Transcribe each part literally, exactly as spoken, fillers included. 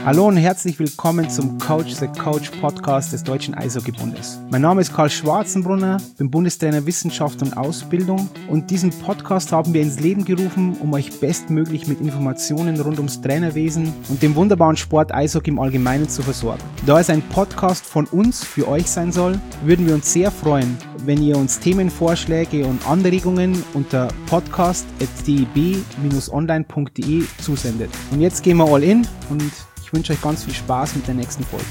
Hallo und herzlich willkommen zum Coach the Coach Podcast des Deutschen Eishockeybundes. Mein Name ist Karl Schwarzenbrunner, bin Bundestrainer Wissenschaft und Ausbildung und diesen Podcast haben wir ins Leben gerufen, um euch bestmöglich mit Informationen rund ums Trainerwesen und dem wunderbaren Sport Eishockey im Allgemeinen zu versorgen. Da es ein Podcast von uns für euch sein soll, würden wir uns sehr freuen, wenn ihr uns Themenvorschläge und Anregungen unter podcast at d e b dash online punkt d e zusendet. Und jetzt gehen wir all in und ich wünsche euch ganz viel Spaß mit der nächsten Folge.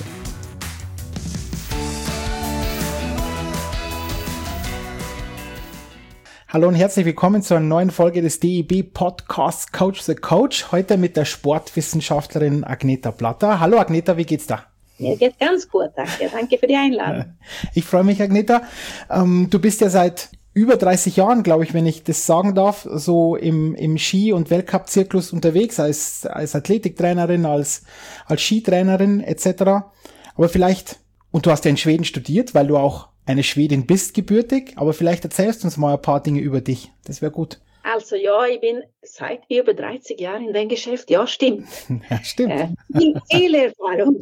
Hallo und herzlich willkommen zu einer neuen Folge des D E B Podcasts Coach the Coach. Heute mit der Sportwissenschaftlerin Agneta Platter. Hallo Agneta, wie geht's da? Mir geht ganz gut, danke. Danke für die Einladung. Ich freue mich, Agneta. Ähm, du bist ja seit über dreißig Jahren, glaube ich, wenn ich das sagen darf, so im, im Ski- und Weltcup-Zirkus unterwegs, als, als Athletiktrainerin, als, als Skitrainerin et cetera. Aber vielleicht, und du hast ja in Schweden studiert, weil du auch eine Schwedin bist, gebürtig, aber vielleicht erzählst du uns mal ein paar Dinge über dich. Das wäre gut. Also ja, ich bin seit über dreißig Jahren in dem Geschäft. Ja, stimmt. Ja, stimmt. Äh, viel Erfahrung.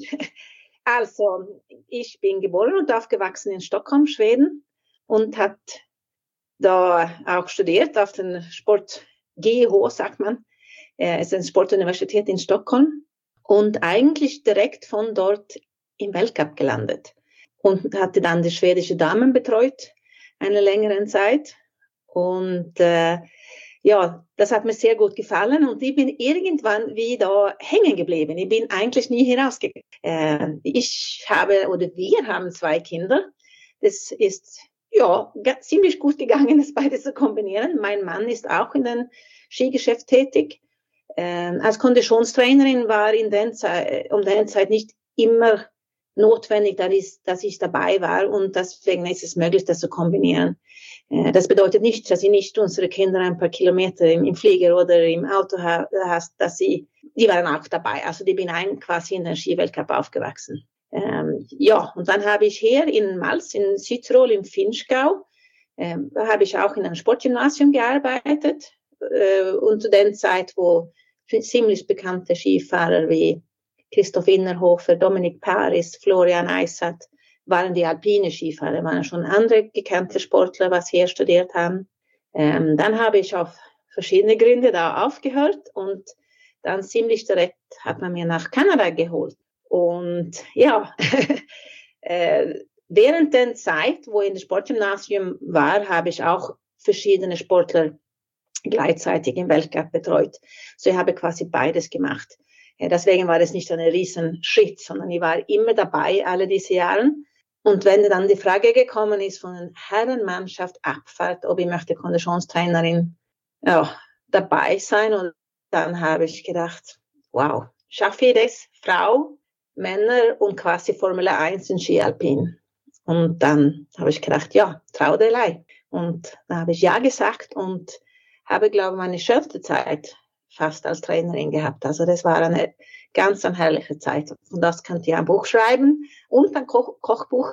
Also, ich bin geboren und aufgewachsen in Stockholm, Schweden und hat da auch studiert auf den Sport G H, sagt man. Es ist eine Sportuniversität in Stockholm und eigentlich direkt von dort im Weltcup gelandet und hatte dann die schwedische Damen betreut eine längere Zeit und äh, ja, das hat mir sehr gut gefallen und ich bin irgendwann wieder hängen geblieben. Ich bin eigentlich nie hinausgegangen. Äh, ich habe oder wir haben zwei Kinder. Das ist ja ziemlich gut gegangen, das beides zu kombinieren. Mein Mann ist auch in dem Skigeschäft tätig. Äh, als Konditionstrainerin war in der Zeit, um der Zeit nicht immer notwendig, dass ich dabei war und deswegen ist es möglich, das zu kombinieren. Das bedeutet nicht, dass ich nicht unsere Kinder ein paar Kilometer im, im Flieger oder im Auto ha, hast, dass sie, die waren auch dabei. Also die bin ein quasi in den Skiweltcup aufgewachsen. Ähm, ja, und dann habe ich hier in Mals, in Südtirol, im Vinschgau, ähm, da habe ich auch in einem Sportgymnasium gearbeitet. Äh, und zu der Zeit, wo ziemlich bekannte Skifahrer wie Christoph Innerhofer, Dominik Paris, Florian Eissat, waren die alpine Skifahrer, waren schon andere gekannte Sportler, was hier studiert haben. Ähm, dann habe ich auf verschiedene Gründe da aufgehört und dann ziemlich direkt hat man mir nach Kanada geholt. Und ja, äh, während der Zeit, wo ich in dem Sportgymnasium war, habe ich auch verschiedene Sportler gleichzeitig im Weltcup betreut. So ich habe quasi beides gemacht. Ja, deswegen war das nicht ein riesen Schritt, sondern ich war immer dabei, alle diese Jahre. Und wenn dann die Frage gekommen ist von einer Herrenmannschaft Abfahrt, ob ich möchte Konditionstrainerin ja, dabei sein, und dann habe ich gedacht, wow, schaffe ich das? Frau, Männer und quasi Formel eins in Ski Alpin. Und dann habe ich gedacht, ja, trau dir leid. Und da habe ich ja gesagt und habe, glaube ich, meine schönste Zeit fast als Trainerin gehabt. Also das war eine ganz eine herrliche Zeit. Und das könnte ich ein Buch schreiben und ein Koch- Kochbuch.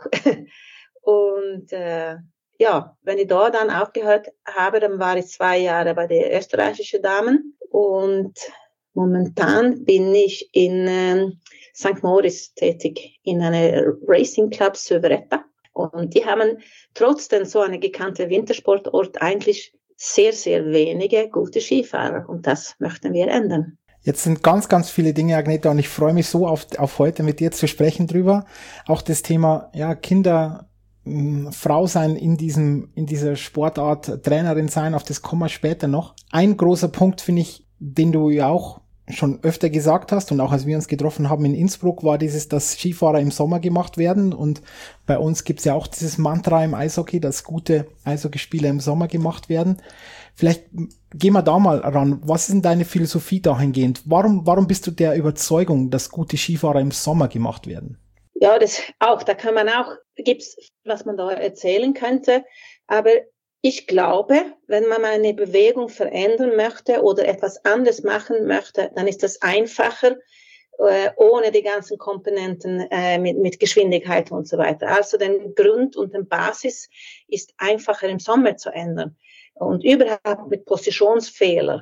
Und äh, ja, wenn ich da dann aufgehört habe, dann war ich zwei Jahre bei den österreichischen Damen. Und momentan bin ich in äh, Sankt Moritz tätig, in einem Racing Club Söveretta. Und die haben trotzdem so einen gekannten Wintersportort eigentlich sehr, sehr wenige gute Skifahrer und das möchten wir ändern. Jetzt sind ganz, ganz viele Dinge, Agneta, und ich freue mich so auf, auf heute mit dir zu sprechen drüber. Auch das Thema, ja, Kinder, mh, Frau sein in diesem, in dieser Sportart, Trainerin sein, auf das kommen wir später noch. Ein großer Punkt, finde ich, den du ja auch schon öfter gesagt hast und auch als wir uns getroffen haben in Innsbruck, war dieses, dass Skifahrer im Sommer gemacht werden und bei uns gibt's ja auch dieses Mantra im Eishockey, dass gute Eishockeyspieler im Sommer gemacht werden. Vielleicht gehen wir da mal ran. Was ist denn deine Philosophie dahingehend? Warum, warum bist du der Überzeugung, dass gute Skifahrer im Sommer gemacht werden? Ja, das auch, da kann man auch, gibt's, was man da erzählen könnte, aber ich glaube, wenn man eine Bewegung verändern möchte oder etwas anderes machen möchte, dann ist das einfacher, äh, ohne die ganzen Komponenten äh, mit, mit Geschwindigkeit und so weiter. Also den Grund und den Basis ist einfacher im Sommer zu ändern. Und überhaupt mit Positionsfehler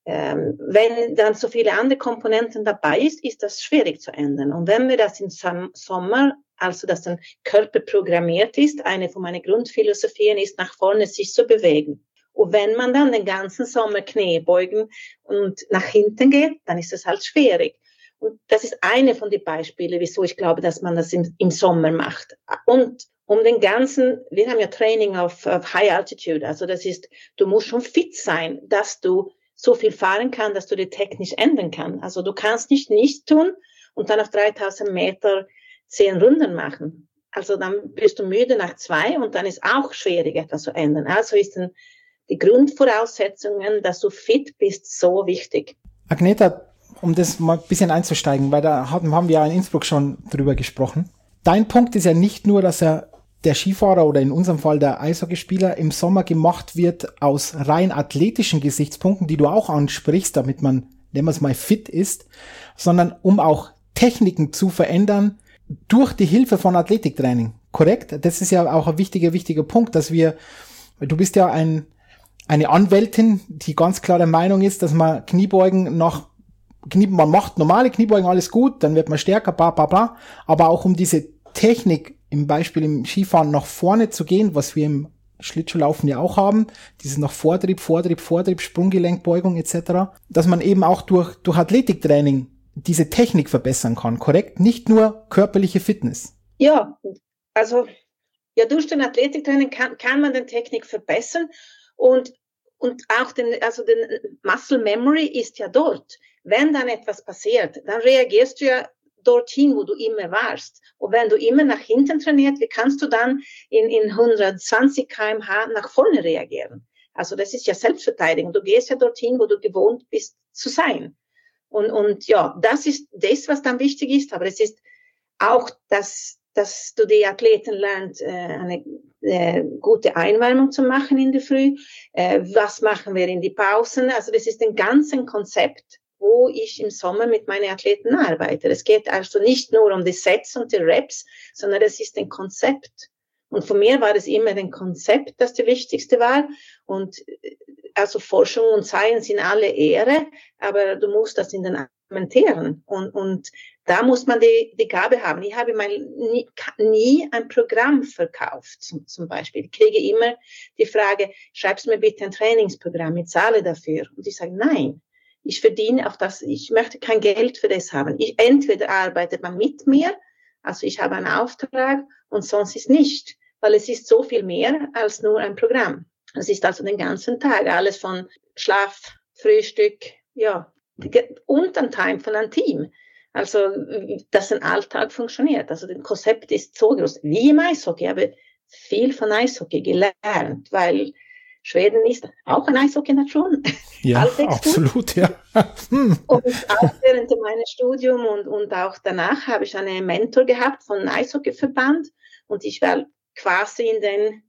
Ähm, wenn dann so viele andere Komponenten dabei ist, ist das schwierig zu ändern. Und wenn wir das im Sommer, also dass der Körper programmiert ist, eine von meinen Grundphilosophien ist, nach vorne sich zu bewegen. Und wenn man dann den ganzen Sommer Knie beugen und nach hinten geht, dann ist das halt schwierig. Und das ist eine von den Beispielen, wieso ich glaube, dass man das im, im Sommer macht. Und um den ganzen, wir haben ja Training auf, auf High Altitude, also das ist, du musst schon fit sein, dass du so viel fahren kannst, dass du die technisch ändern kannst. Also du kannst nicht nichts tun und dann auf dreitausend Meter zehn Runden machen. Also dann bist du müde nach zwei und dann ist auch schwierig, etwas zu ändern. Also ist dann die Grundvoraussetzungen, dass du fit bist, so wichtig. Agneta, um das mal ein bisschen einzusteigen, weil da haben wir ja in Innsbruck schon drüber gesprochen. Dein Punkt ist ja nicht nur, dass er der Skifahrer oder in unserem Fall der Eishockeyspieler im Sommer gemacht wird aus rein athletischen Gesichtspunkten, die du auch ansprichst, damit man, nennen wir es mal, fit ist, sondern um auch Techniken zu verändern durch die Hilfe von Athletiktraining. Korrekt? Das ist ja auch ein wichtiger, wichtiger Punkt, dass wir, du bist ja ein, eine Anwältin, die ganz klar der Meinung ist, dass man Kniebeugen nach Knie, man macht normale Kniebeugen, alles gut, dann wird man stärker, bla, bla, bla, aber auch um diese Technik im Beispiel im Skifahren nach vorne zu gehen, was wir im Schlittschuhlaufen ja auch haben, dieses nach Vortrieb, Vortrieb, Vortrieb, Sprunggelenkbeugung et cetera, dass man eben auch durch, durch Athletiktraining diese Technik verbessern kann, korrekt? Nicht nur körperliche Fitness. Ja, also ja, durch den Athletiktraining kann, kann man die Technik verbessern und, und auch den, also den Muscle Memory ist ja dort. Wenn dann etwas passiert, dann reagierst du ja dorthin, wo du immer warst. Und wenn du immer nach hinten trainiert, wie kannst du dann in, in hundertzwanzig Kilometer pro Stunde nach vorne reagieren? Also das ist ja Selbstverteidigung. Du gehst ja dorthin, wo du gewohnt bist zu sein. Und, und ja, das ist das, was dann wichtig ist. Aber es ist auch, dass, dass du die Athleten lernst, eine äh, gute Einwärmung zu machen in der Früh. Äh, was machen wir in die Pausen? Also das ist ein ganzes Konzept, wo ich im Sommer mit meinen Athleten arbeite. Es geht also nicht nur um die Sets und die Reps, sondern es ist ein Konzept. Und von mir war es immer ein Konzept, das das Wichtigste war. Und also Forschung und Science in alle Ehre, aber du musst das in den implementieren. Und, und da muss man die, die Gabe haben. Ich habe mal nie, nie ein Programm verkauft, zum, zum Beispiel. Ich kriege immer die Frage, schreibst mir bitte ein Trainingsprogramm, ich zahle dafür. Und ich sage, nein. Ich verdiene auf das, ich möchte kein Geld für das haben. Ich, entweder arbeitet man mit mir, also ich habe einen Auftrag und sonst ist nicht, weil es ist so viel mehr als nur ein Programm. Es ist also den ganzen Tag, alles von Schlaf, Frühstück, ja, und ein Time von einem Team. Also, dass ein Alltag funktioniert. Also, das Konzept ist so groß. Wie im Eishockey, aber viel von Eishockey gelernt, weil Schweden ist auch eine Eishockey-Nation. Ja, absolut, ja. Hm. Und auch während meines Studiums und, und auch danach habe ich einen Mentor gehabt von einem Eishockeyverband und ich war quasi in den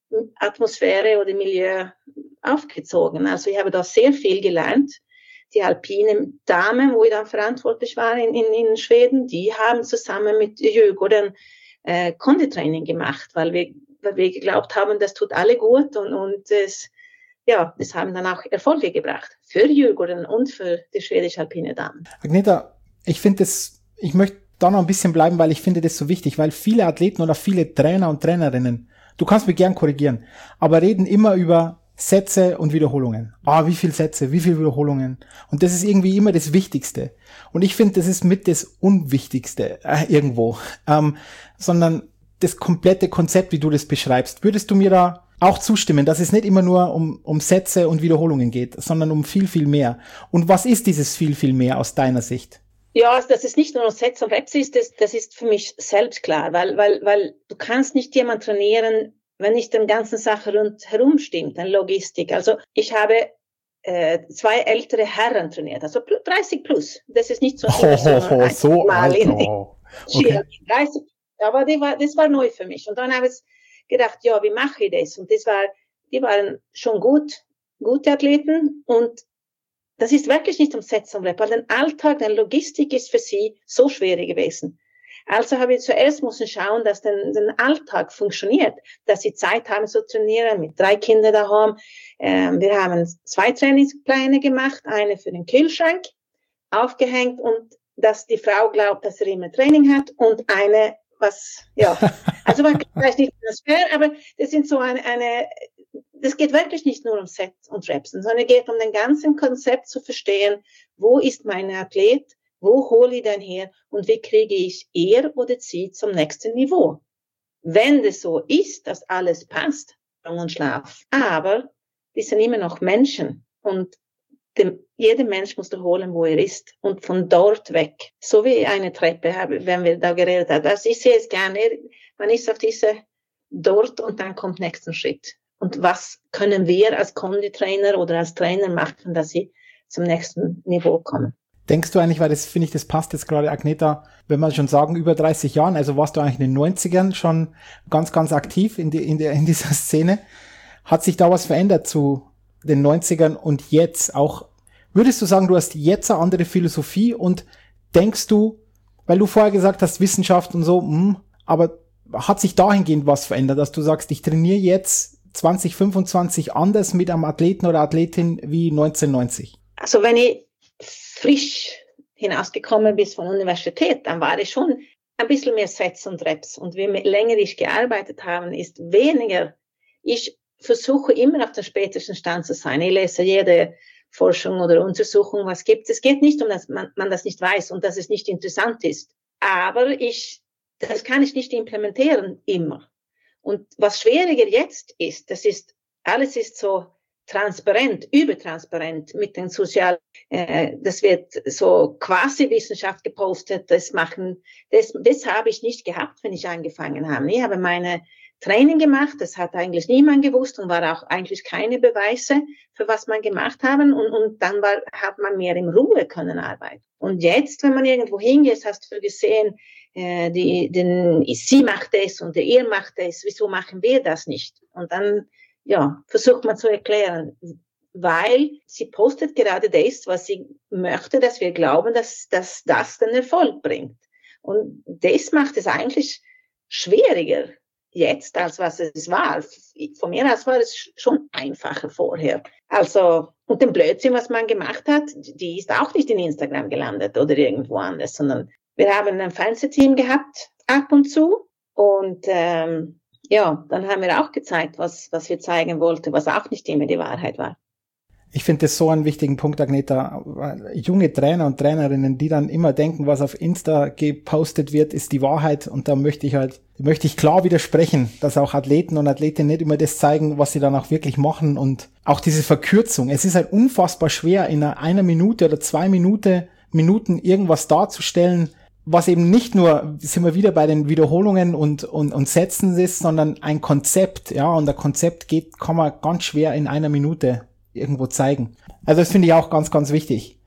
Atmosphäre oder Milieu aufgezogen. Also ich habe da sehr viel gelernt. Die alpine Damen, wo ich dann verantwortlich war in, in, in Schweden, die haben zusammen mit Djurgården äh, Konditraining gemacht, weil wir weil wir geglaubt haben, das tut alle gut und, und es, ja, das haben dann auch Erfolge gebracht für Djurgården und für die schwedische alpine Damen. Agneta, ich finde das, ich möchte da noch ein bisschen bleiben, weil ich finde das so wichtig, weil viele Athleten oder viele Trainer und Trainerinnen, du kannst mich gern korrigieren, aber reden immer über Sätze und Wiederholungen. Ah, wie viel Sätze, wie viel Wiederholungen. Und das ist irgendwie immer das Wichtigste. Und ich finde, das ist mit das Unwichtigste äh, irgendwo, ähm, sondern das komplette Konzept, wie du das beschreibst. Würdest du mir da auch zustimmen, dass es nicht immer nur um, um Sätze und Wiederholungen geht, sondern um viel, viel mehr? Und was ist dieses viel, viel mehr aus deiner Sicht? Ja, also dass es nicht nur Sätze und Reps ist, das, das ist für mich selbst klar, weil, weil, weil du kannst nicht jemand trainieren, wenn nicht die ganze Sache rundherum stimmt, eine Logistik. Also ich habe äh, zwei ältere Herren trainiert, also dreißig plus. Das ist nicht so, oh, oh, oh, so alt. Oh. Okay. dreißig, aber die war, das war neu für mich. Und dann habe ich gedacht, ja, wie mache ich das? Und das war, die waren schon gut, gute Athleten. Und das ist wirklich nicht um Sätze und Rep, weil der Alltag, der Logistik ist für sie so schwer gewesen. Also habe ich zuerst müssen schauen, dass der Alltag funktioniert, dass sie Zeit haben zu trainieren, mit drei Kindern daheim. Ähm, wir haben zwei Trainingspläne gemacht, eine für den Kühlschrank aufgehängt und dass die Frau glaubt, dass sie immer Training hat und eine, was, ja, also man weiß nicht, was fair, aber das sind so eine, eine, das geht wirklich nicht nur um Sets und Reps, sondern es geht um den ganzen Konzept zu verstehen, wo ist mein Athlet, wo hole ich den her und wie kriege ich er oder sie zum nächsten Niveau. Wenn das so ist, dass alles passt, und Schlaf, aber die sind immer noch Menschen und dem, jeder Mensch muss holen, wo er ist und von dort weg. So wie eine Treppe, wenn wir da geredet haben. Also ich sehe es gerne, man ist auf diese dort und dann kommt nächsten Schritt. Und was können wir als Konditrainer oder als Trainer machen, dass sie zum nächsten Niveau kommen? Denkst du eigentlich, weil das finde ich, das passt jetzt gerade, Agneta, wenn man schon sagen, über dreißig Jahren, also warst du eigentlich in den neunzigern schon ganz, ganz aktiv in, die, in, der, in dieser Szene. Hat sich da was verändert zu den neunzigern und jetzt auch? Würdest du sagen, du hast jetzt eine andere Philosophie und denkst du, weil du vorher gesagt hast, Wissenschaft und so, mh, aber hat sich dahingehend was verändert, dass du sagst, ich trainiere jetzt zwanzig fünfundzwanzig anders mit einem Athleten oder Athletin wie neunzehnhundertneunzig? Also wenn ich frisch hinausgekommen bin von der Universität, dann war es schon ein bisschen mehr Sets und Reps. Und wie länger ich gearbeitet habe, ist weniger. Ich versuche immer auf dem spätesten Stand zu sein. Ich lese jede Forschung oder Untersuchung, was gibt. Es geht nicht um, dass man, man das nicht weiß und dass es nicht interessant ist. Aber ich, das kann ich nicht implementieren immer. Und was schwieriger jetzt ist, das ist, alles ist so transparent, übertransparent mit den sozialen, äh, das wird so quasi Wissenschaft gepostet, das machen, das, das habe ich nicht gehabt, wenn ich angefangen habe. Ich habe meine Training gemacht, das hat eigentlich niemand gewusst und war auch eigentlich keine Beweise für was man gemacht haben und, und dann war, hat man mehr in Ruhe können arbeiten. Und jetzt, wenn man irgendwo hingeht, hast du gesehen, äh, die, den, sie macht es und der ihr macht es, wieso machen wir das nicht? Und dann, ja, versucht man zu erklären, weil sie postet gerade das, was sie möchte, dass wir glauben, dass, dass das den Erfolg bringt. Und das macht es eigentlich schwieriger jetzt, als was es war. Von mir aus war es schon einfacher vorher. Also, und den Blödsinn, was man gemacht hat, die ist auch nicht in Instagram gelandet oder irgendwo anders, sondern wir haben ein Fernsehteam gehabt, ab und zu. Und ähm, ja, dann haben wir auch gezeigt, was, was wir zeigen wollten, was auch nicht immer die Wahrheit war. Ich finde das so einen wichtigen Punkt, Agneta. Junge Trainer und Trainerinnen, die dann immer denken, was auf Insta gepostet wird, ist die Wahrheit. Und da möchte ich halt, möchte ich klar widersprechen, dass auch Athleten und Athletinnen nicht immer das zeigen, was sie dann auch wirklich machen. Und auch diese Verkürzung. Es ist halt unfassbar schwer, in einer, einer Minute oder zwei Minute, Minuten irgendwas darzustellen, was eben nicht nur, sind wir wieder bei den Wiederholungen und, und, und Sätzen ist, sondern ein Konzept. Ja, und ein Konzept geht, kann man ganz schwer in einer Minute irgendwo zeigen. Also das finde ich auch ganz, ganz wichtig.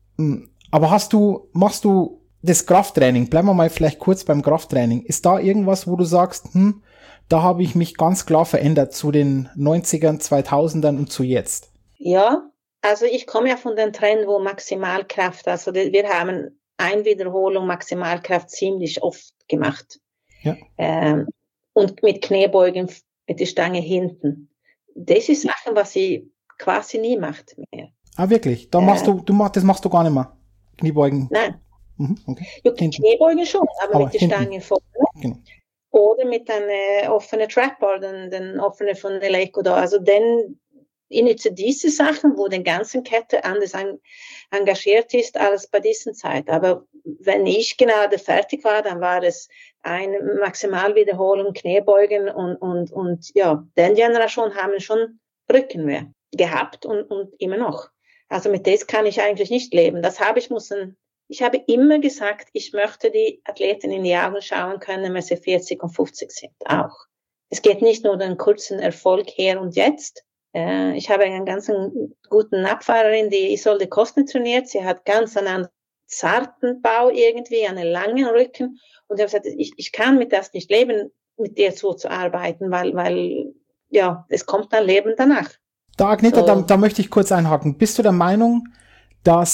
Aber hast du, machst du das Krafttraining, bleiben wir mal vielleicht kurz beim Krafttraining, ist da irgendwas, wo du sagst, hm, da habe ich mich ganz klar verändert zu den neunzigern, zweitausendern und zu jetzt? Ja, also ich komme ja von den Trend, wo Maximalkraft, also wir haben Einwiederholung, Maximalkraft ziemlich oft gemacht. Ja. Ähm, und mit Kniebeugen mit der Stange hinten. Das ist Sachen, was ich quasi nie macht mehr. Ah, wirklich? Da machst äh, du, du machst, das machst du gar nicht mehr? Kniebeugen? Nein. Mhm, okay. Ja, Kniebeugen schon, aber, aber mit der Stange vorne. Genau. Oder mit einer offenen Trapbar, den, den offenen von Eleiko da. Also dann in diese Sachen, wo die ganze Kette anders an, engagiert ist als bei diesen Zeit. Aber wenn ich gerade fertig war, dann war es eine Maximalwiederholung, Kniebeugen und, und, und ja, den Generation haben schon Rückenwehr gehabt und, und immer noch. Also mit das kann ich eigentlich nicht leben. Das habe ich müssen, ich habe immer gesagt, ich möchte die Athleten in die Augen schauen können, wenn sie vierzig und fünfzig sind, auch. Es geht nicht nur um den kurzen Erfolg hier und jetzt. Äh, ich habe einen ganz guten Abfahrerin, die Isolde Kostner trainiert. Sie hat ganz einen zarten Bau irgendwie, einen langen Rücken. Und ich habe gesagt, ich, ich kann mit das nicht leben, mit dir so zu arbeiten, weil, weil, ja, es kommt ein Leben danach. Da, Agneta, so. da, da möchte ich kurz einhaken. Bist du der Meinung, dass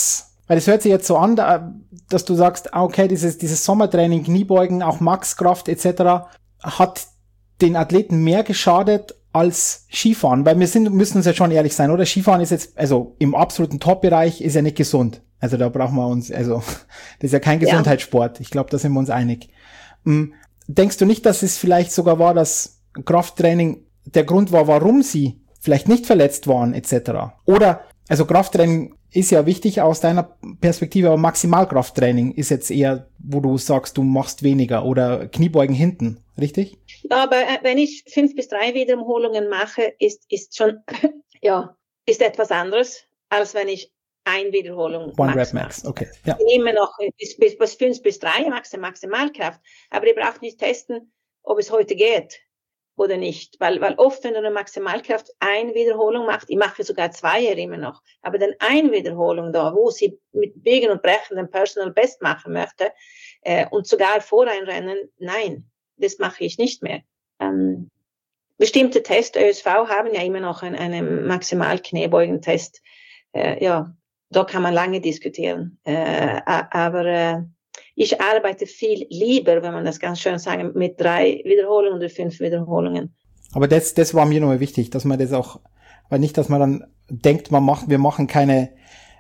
Weil es hört sich jetzt so an, dass du sagst, okay, dieses, dieses Sommertraining, Kniebeugen, auch Maxkraft et cetera hat den Athleten mehr geschadet als Skifahren. Weil wir sind, müssen uns ja schon ehrlich sein, oder? Skifahren ist jetzt, also im absoluten Top-Bereich ist ja nicht gesund. Also da brauchen wir uns, also das ist ja kein Gesundheitssport. Ich glaube, da sind wir uns einig. Denkst du nicht, dass es vielleicht sogar war, dass Krafttraining der Grund war, warum sie vielleicht nicht verletzt waren et cetera? Oder, also Krafttraining ist ja wichtig aus deiner Perspektive, aber Maximalkrafttraining ist jetzt eher, wo du sagst, du machst weniger oder Kniebeugen hinten, richtig? Ja, aber wenn ich fünf bis drei Wiederholungen mache, ist, ist schon, ja, ist etwas anderes, als wenn ich eine Wiederholung One Max Rep Max, mache. okay. Ja. Ich nehme noch bis, bis, bis fünf bis drei Max, Maximalkraft, aber ihr braucht nicht testen, ob es heute geht oder nicht, weil, weil oft, wenn du eine Maximalkraft eine Wiederholung machst, ich mache sogar zwei immer noch, aber dann eine Wiederholung da, wo sie mit Biegen und Brechen den Personal Best machen möchte, äh, und sogar voreinrennen, nein, das mache ich nicht mehr. Ähm, bestimmte Tests, Ö S V haben ja immer noch einen, einen Maximal-Kniebeugentest, äh, ja, da kann man lange diskutieren, äh, aber äh, ich arbeite viel lieber, wenn man das ganz schön sagen, mit drei Wiederholungen oder fünf Wiederholungen. Aber das, das war mir nochmal wichtig, dass man das auch, weil nicht, dass man dann denkt, man macht, wir machen keine,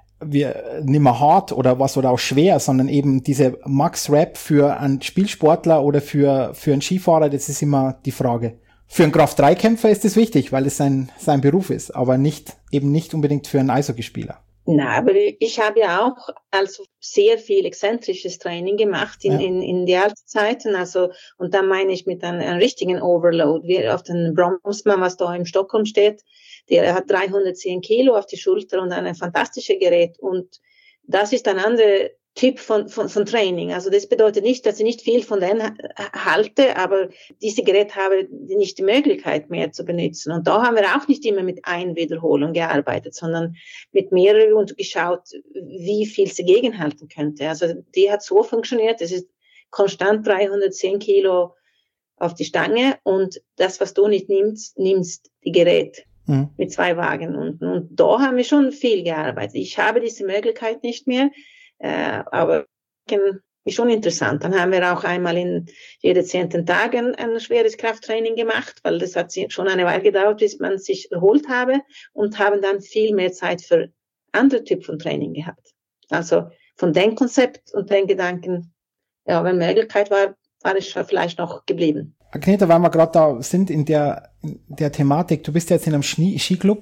wir nicht mehr hart oder was oder auch schwer, sondern eben diese Max-Rap für einen Spielsportler oder für, für einen Skifahrer, das ist immer die Frage. Für einen Kraft drei Kämpfer ist es wichtig, weil es sein, sein Beruf ist, aber nicht, eben nicht unbedingt für einen Eishockeyspieler. Na, aber ich habe ja auch also sehr viel exzentrisches Training gemacht in, ja. in, in die alten Zeiten, also, und da meine ich mit einem, einem richtigen Overload, wie auf den Bromsmann, was da in Stockholm steht, der hat dreihundertzehn Kilo auf die Schulter und ein fantastisches Gerät, und das ist ein anderer Typ von, von, von Training. Also das bedeutet nicht, dass ich nicht viel von denen halte, aber diese Geräte haben nicht die Möglichkeit mehr zu benutzen. Und da haben wir auch nicht immer mit einer Wiederholung gearbeitet, sondern mit mehreren und geschaut, wie viel sie gegenhalten könnte. Also die hat so funktioniert, es ist konstant dreihundertzehn Kilo auf die Stange, und das, was du nicht nimmst, nimmst die Geräte. Mhm. Mit zwei Wagen unten. Und da haben wir schon viel gearbeitet. Ich habe diese Möglichkeit nicht mehr. Äh, aber ist schon interessant. Dann haben wir auch einmal in jede zehnten Tagen ein schweres Krafttraining gemacht, weil das hat schon eine Weile gedauert, bis man sich erholt habe, und haben dann viel mehr Zeit für andere Typen von Training gehabt. Also von dem Konzept und den Gedanken, ja, wenn Möglichkeit war, war ich vielleicht noch geblieben. Agneta, weil wir gerade da sind in der, in der Thematik, du bist jetzt in einem Skiclub.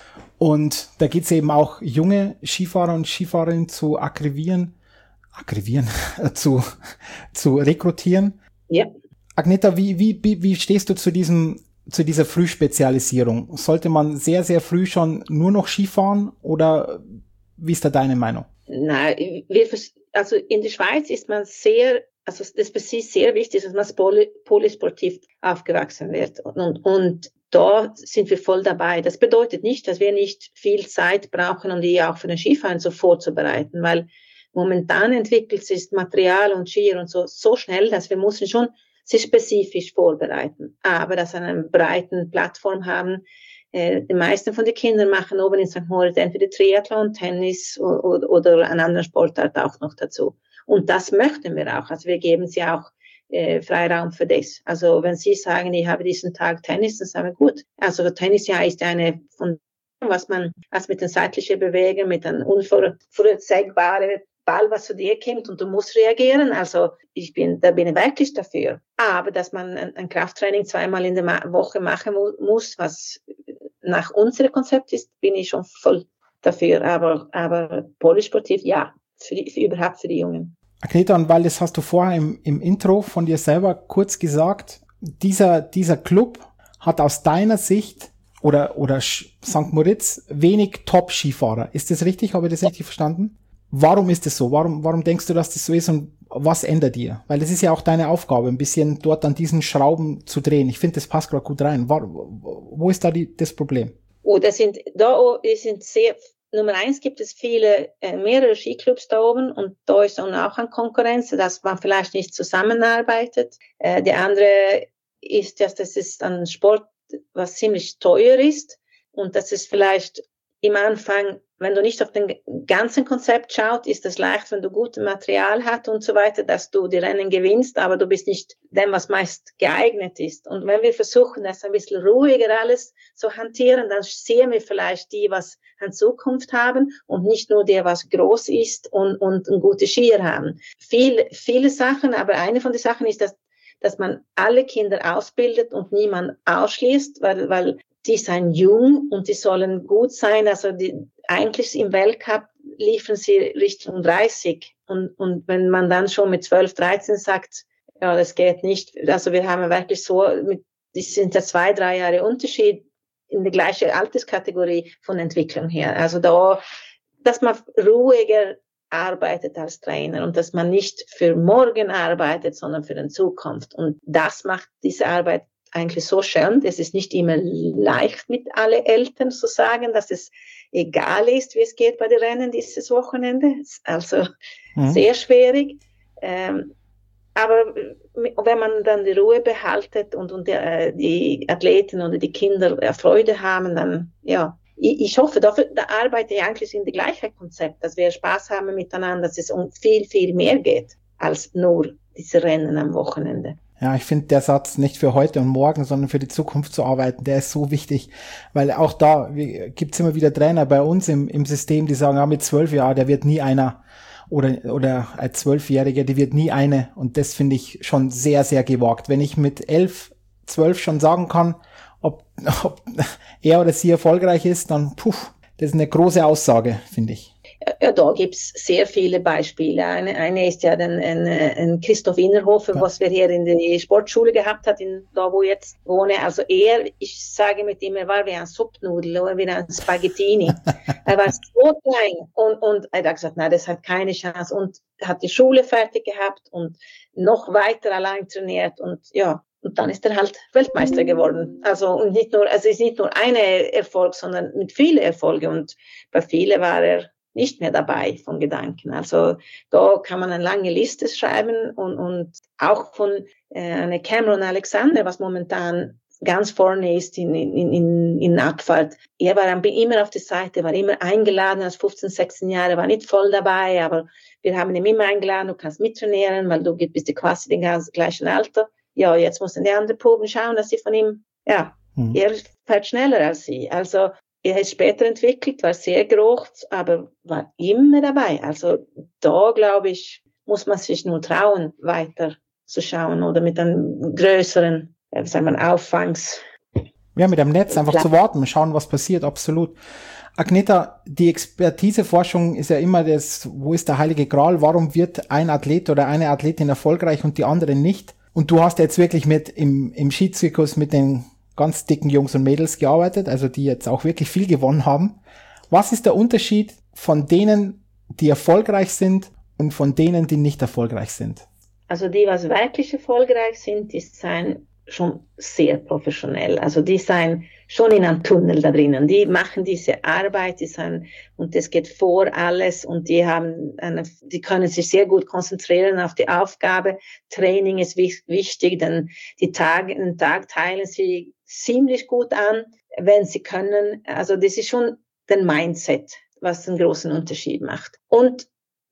Und da geht es eben auch, junge Skifahrer und Skifahrerinnen zu akquirieren, akquirieren, zu, zu rekrutieren. Ja. Agneta, wie, wie, wie stehst du zu diesem, zu dieser Frühspezialisierung? Sollte man sehr, sehr früh schon nur noch Skifahren, oder wie ist da deine Meinung? Nein, wir, also in der Schweiz ist man sehr, also das ist sehr wichtig, dass man poly, polysportiv aufgewachsen wird, und, und da sind wir voll dabei. Das bedeutet nicht, dass wir nicht viel Zeit brauchen, um die auch für den Skifahren so vorzubereiten, weil momentan entwickelt sich Material und Skier und so, so schnell, dass wir müssen schon sich spezifisch vorbereiten. Aber dass wir eine breite Plattform haben, äh, die meisten von den Kindern machen oben in Sankt Moritz entweder Triathlon, Tennis oder, oder eine andere Sportart auch noch dazu. Und das möchten wir auch. Also wir geben sie auch Äh, Freiraum für das. Also wenn Sie sagen, ich habe diesen Tag Tennis, dann sagen wir gut. Also Tennis ja ist eine von was man als mit den seitlichen Bewegen, mit einem unvorhersehbaren Ball, was zu dir kommt, und du musst reagieren. Also ich bin, da bin ich wirklich dafür. Aber dass man ein, ein Krafttraining zweimal in der Ma- Woche machen mu- muss, was nach unserem Konzept ist, bin ich schon voll dafür. Aber, aber polysportiv, ja, für die, für, überhaupt für die Jungen. Agneta, und weil das hast du vorher im, im Intro von dir selber kurz gesagt, dieser, dieser Club hat aus deiner Sicht oder, oder Sankt Moritz wenig Top-Skifahrer. Ist das richtig? Habe ich das richtig verstanden? Warum ist das so? Warum, warum denkst du, dass das so ist, und was ändert ihr? Weil das ist ja auch deine Aufgabe, ein bisschen dort an diesen Schrauben zu drehen. Ich finde, das passt gerade gut rein. Wo, wo ist da die, das Problem? Oh, das sind, da sind sehr, Nummer eins gibt es viele, äh, mehrere Skiclubs da oben, und da ist dann auch eine Konkurrenz, dass man vielleicht nicht zusammenarbeitet. Äh, die andere ist, dass das ist ein Sport, was ziemlich teuer ist, und dass es vielleicht im Anfang wenn du nicht auf den ganzen Konzept schaust, ist es leicht, wenn du gutes Material hast und so weiter, dass du die Rennen gewinnst, aber du bist nicht dem, was meist geeignet ist. Und wenn wir versuchen, das ein bisschen ruhiger alles zu hantieren, dann sehen wir vielleicht die, was eine Zukunft haben und nicht nur die, was groß ist und, und ein gutes Skier haben. Viel, viele Sachen, aber eine von den Sachen ist, dass, dass man alle Kinder ausbildet und niemand ausschließt, weil, weil die sind jung und die sollen gut sein. Also die, eigentlich im Weltcup liefern sie Richtung dreißig. Und, und wenn man dann schon mit zwölf, dreizehn sagt, ja, das geht nicht. Also wir haben wirklich so, mit, das sind ja zwei, drei Jahre Unterschied in der gleichen Alterskategorie von Entwicklung her. Also da, dass man ruhiger arbeitet als Trainer und dass man nicht für morgen arbeitet, sondern für die Zukunft. Und das macht diese Arbeit eigentlich so schön. Es ist nicht immer leicht mit allen Eltern zu sagen, dass es egal ist, wie es geht bei den Rennen dieses Wochenende. Also mhm. sehr schwierig. Ähm, aber wenn man dann die Ruhe behaltet und, und die, die Athleten oder die Kinder Freude haben, dann ja, ich, ich hoffe, dafür, da arbeite ich eigentlich in dem gleichen Konzept, dass wir Spaß haben miteinander, dass es um viel, viel mehr geht als nur diese Rennen am Wochenende. Ja, ich finde der Satz, nicht für heute und morgen, sondern für die Zukunft zu arbeiten, der ist so wichtig, weil auch da gibt's immer wieder Trainer bei uns im, im System, die sagen, ja, mit zwölf Jahren, der wird nie einer oder oder als Zwölfjähriger, die wird nie eine, und das finde ich schon sehr, sehr gewagt. Wenn ich mit elf, zwölf schon sagen kann, ob, ob er oder sie erfolgreich ist, dann puh, das ist eine große Aussage, finde ich. Ja, da gibt's sehr viele Beispiele. Eine, eine ist ja ein, ein, ein Christoph Innerhofer, ja. was wir hier in der Sportschule gehabt hat, in, da wo ich jetzt wohne. Also er, ich sage mit ihm, er war wie ein Suppnudel oder wie ein Spaghettini. Er war so klein und, und er hat gesagt, nein, das hat keine Chance, und hat die Schule fertig gehabt und noch weiter allein trainiert und ja. Und dann ist er halt Weltmeister geworden. Also, und nicht nur, also es ist nicht nur eine Erfolg, sondern mit vielen Erfolgen. Und bei vielen war er nicht mehr dabei von Gedanken. Also, da kann man eine lange Liste schreiben und, und auch von, äh, eine Cameron Alexander, was momentan ganz vorne ist in, in, in, in Abfahrt. Er war immer auf der Seite, war immer eingeladen als fünfzehn, sechzehn Jahre, war nicht voll dabei, aber wir haben ihn immer eingeladen, du kannst mittrainieren, weil du bist quasi den ganz gleichen Alter. Ja, jetzt müssen die anderen Proben schauen, dass sie von ihm, ja, mhm. er fährt schneller als sie. Also, er ist später entwickelt, war sehr groß, aber war immer dabei. Also, da, glaube ich, muss man sich nur trauen, weiter zu schauen oder mit einem größeren, wie sagt man, Auffangs. Ja, mit dem Netz einfach zu warten, schauen, was passiert, absolut. Agneta, die Expertiseforschung ist ja immer das, wo ist der heilige Gral? Warum wird ein Athlet oder eine Athletin erfolgreich und die andere nicht? Und du hast jetzt wirklich mit im, im Skizirkus mit den ganz dicken Jungs und Mädels gearbeitet, also die jetzt auch wirklich viel gewonnen haben. Was ist der Unterschied von denen, die erfolgreich sind, und von denen, die nicht erfolgreich sind? Also die, was wirklich erfolgreich sind, die sind schon sehr professionell. Also die sind schon in einem Tunnel da drinnen. Die machen diese Arbeit, die sind, und das geht vor alles, und die haben eine, die können sich sehr gut konzentrieren auf die Aufgabe. Training ist wichtig, denn die Tage, den Tag teilen sie ziemlich gut an, wenn sie können. Also das ist schon den Mindset, was einen großen Unterschied macht. Und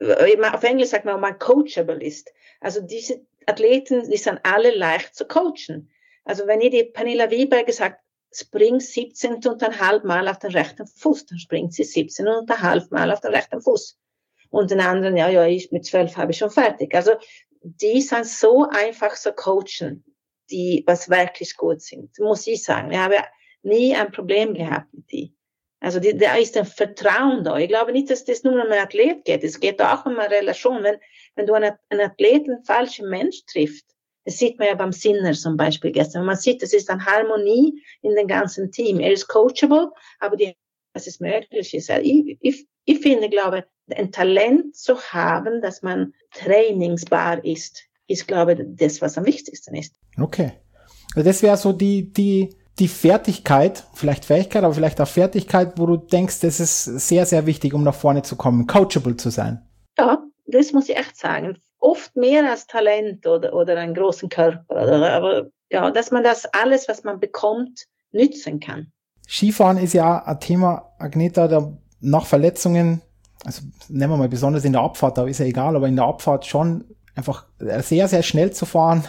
auf Englisch sagt man, ob man coachable ist. Also diese Athleten, die sind alle leicht zu coachen. Also wenn ich die Pernilla Wiberg gesagt, spring siebzehn und ein halb Mal auf den rechten Fuß, dann springt sie siebzehn und ein halb Mal auf den rechten Fuß. Und den anderen, ja, ja, ich mit zwölf habe ich schon fertig. Also die sind so einfach zu coachen, die was wirklich gut sind, muss ich sagen. Ich habe nie ein Problem gehabt mit die. Also die, da ist ein Vertrauen da. Ich glaube nicht, dass das nur um einen Athlet geht. Es geht auch um eine Relation. Wenn, wenn du einen, einen Athleten, einen falschen Mensch trifft, das sieht man ja beim Sinner zum Beispiel gestern. Man sieht, das ist eine Harmonie in dem ganzen Team. Er ist coachable, aber die, dass es möglich ist. Ich, ich, ich finde, glaube, ein Talent zu haben, dass man trainingsbar ist, ist, glaube ich, das, was am wichtigsten ist. Okay. Also das wäre so die, die, die Fertigkeit, vielleicht Fähigkeit, aber vielleicht auch Fertigkeit, wo du denkst, das ist sehr, sehr wichtig, um nach vorne zu kommen, coachable zu sein. Ja, das muss ich echt sagen. Oft mehr als Talent oder, oder einen großen Körper. Oder, aber ja, dass man das alles, was man bekommt, nützen kann. Skifahren ist ja ein Thema, Agneta, da nach Verletzungen, also nehmen wir mal besonders in der Abfahrt, da ist ja egal, aber in der Abfahrt schon einfach sehr, sehr schnell zu fahren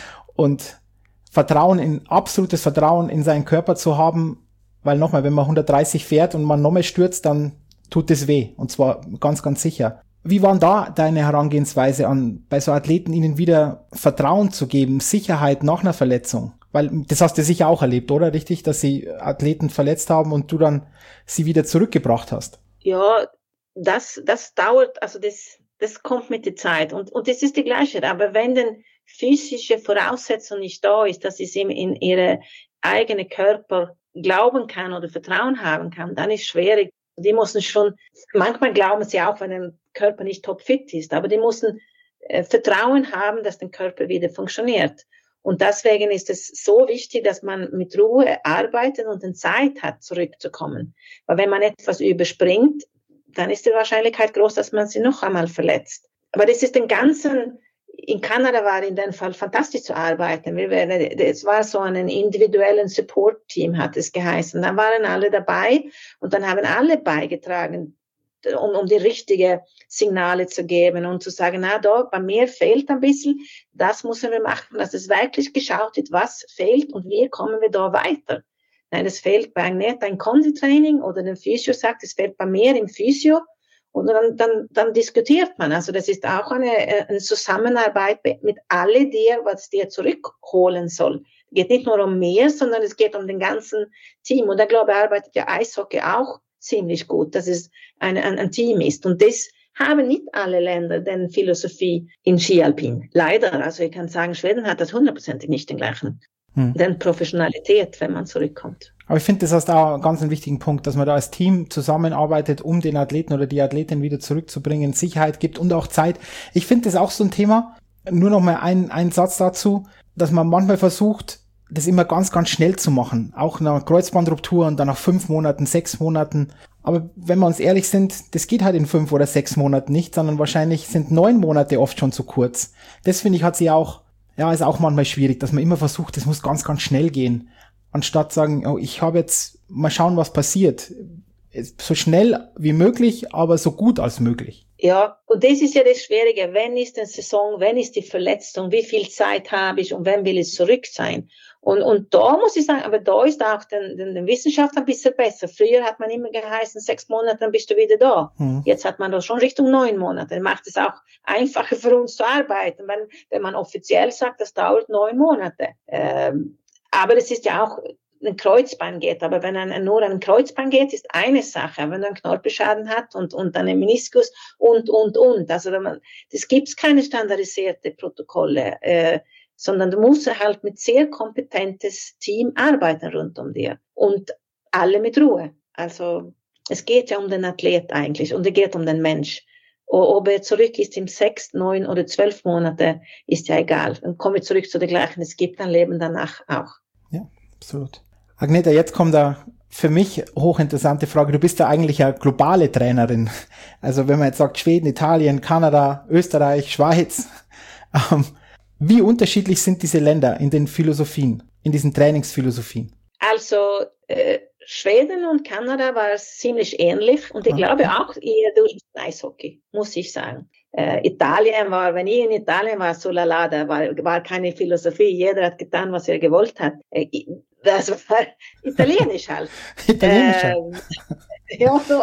und Vertrauen in, absolutes Vertrauen in seinen Körper zu haben, weil nochmal, wenn man hundertdreißig fährt und man nochmal stürzt, dann tut es weh, und zwar ganz, ganz sicher. Wie war da deine Herangehensweise an, bei so Athleten ihnen wieder Vertrauen zu geben, Sicherheit nach einer Verletzung? Weil das hast du sicher auch erlebt, oder? Richtig, dass sie Athleten verletzt haben und du dann sie wieder zurückgebracht hast. Ja, das, das dauert, also das, das kommt mit der Zeit und, und das ist die gleiche. Aber wenn denn physische Voraussetzung nicht da ist, dass sie in ihre eigene Körper glauben kann oder Vertrauen haben kann, dann ist es schwierig. Die müssen schon, manchmal glauben sie auch, wenn ein Körper nicht topfit ist, aber die müssen äh, Vertrauen haben, dass der Körper wieder funktioniert. Und deswegen ist es so wichtig, dass man mit Ruhe arbeitet und dann Zeit hat, zurückzukommen. Weil wenn man etwas überspringt, dann ist die Wahrscheinlichkeit groß, dass man sie noch einmal verletzt. Aber das ist den ganzen, in Kanada war in dem Fall fantastisch zu arbeiten. Es war so ein individuellen Support-Team, hat es geheißen. Da waren alle dabei und dann haben alle beigetragen, um, um die richtigen Signale zu geben und zu sagen, na, da, bei mir fehlt ein bisschen, das müssen wir machen, dass es wirklich geschaut wird, was fehlt und wie kommen wir da weiter. Nein, es fehlt bei Agneta ein Konditraining oder der Physio sagt, es fehlt bei mir im Physio und dann, dann, dann diskutiert man. Also das ist auch eine, eine Zusammenarbeit mit alle dir, was dir zurückholen soll. Es geht nicht nur um mehr, sondern es geht um den ganzen Team. Und ich glaube, arbeitet ja Eishockey auch ziemlich gut, dass es ein, ein, ein Team ist. Und das haben nicht alle Länder den Philosophie in Ski-Alpin. Leider, also ich kann sagen, Schweden hat das hundertprozentig nicht den gleichen. Hm. Den Professionalität, wenn man zurückkommt. Aber ich finde, das ist auch einen ganz wichtigen Punkt, dass man da als Team zusammenarbeitet, um den Athleten oder die Athletin wieder zurückzubringen, Sicherheit gibt und auch Zeit. Ich finde das auch so ein Thema, nur noch mal ein, ein Satz dazu, dass man manchmal versucht, das immer ganz, ganz schnell zu machen. Auch nach Kreuzbandruptur und dann nach fünf Monaten, sechs Monaten. Aber wenn wir uns ehrlich sind, das geht halt in fünf oder sechs Monaten nicht, sondern wahrscheinlich sind neun Monate oft schon zu kurz. Das finde ich hat sie auch, ja, ist auch manchmal schwierig, dass man immer versucht, das muss ganz, ganz schnell gehen. Anstatt sagen, oh, ich habe jetzt, mal schauen, was passiert. So schnell wie möglich, aber so gut als möglich. Ja, und das ist ja das Schwierige. Wenn ist die Saison, wenn ist die Verletzung, wie viel Zeit habe ich und wann will ich zurück sein? Und, und da muss ich sagen, aber da ist auch den, den, den Wissenschaft ein bisschen besser. Früher hat man immer geheißen, sechs Monate, dann bist du wieder da. Hm. Jetzt hat man da schon Richtung neun Monate. Dann macht es auch einfacher für uns zu arbeiten, wenn, wenn man offiziell sagt, das dauert neun Monate. Ähm, aber es ist ja auch ein Kreuzband geht, aber wenn ein, nur ein Kreuzband geht, ist eine Sache. Wenn man einen Knorpelschaden hat und, und einen Meniskus und, und, und. Also man, das gibt's keine standardisierte Protokolle, äh, sondern du musst halt mit sehr kompetentes Team arbeiten rund um dir. Und alle mit Ruhe. Also es geht ja um den Athlet eigentlich und es geht um den Mensch. Ob er zurück ist im sechs, neun oder zwölf Monate, ist ja egal. Dann komme ich zurück zu der gleichen. Es gibt ein Leben danach auch. Ja, absolut. Agneta, jetzt kommt da für mich hochinteressante Frage. Du bist ja eigentlich eine globale Trainerin. Also wenn man jetzt sagt Schweden, Italien, Kanada, Österreich, Schweiz. Ähm, wie unterschiedlich sind diese Länder in den Philosophien, in diesen Trainingsphilosophien? Also äh, Schweden und Kanada war ziemlich ähnlich und ich ah. glaube auch eher durch Eishockey, muss ich sagen. Äh, Italien war, wenn ich in Italien war, so lala, da war, war keine Philosophie. Jeder hat getan, was er gewollt hat. Äh, das war italienisch halt. Italienisch halt. Äh, ja, so.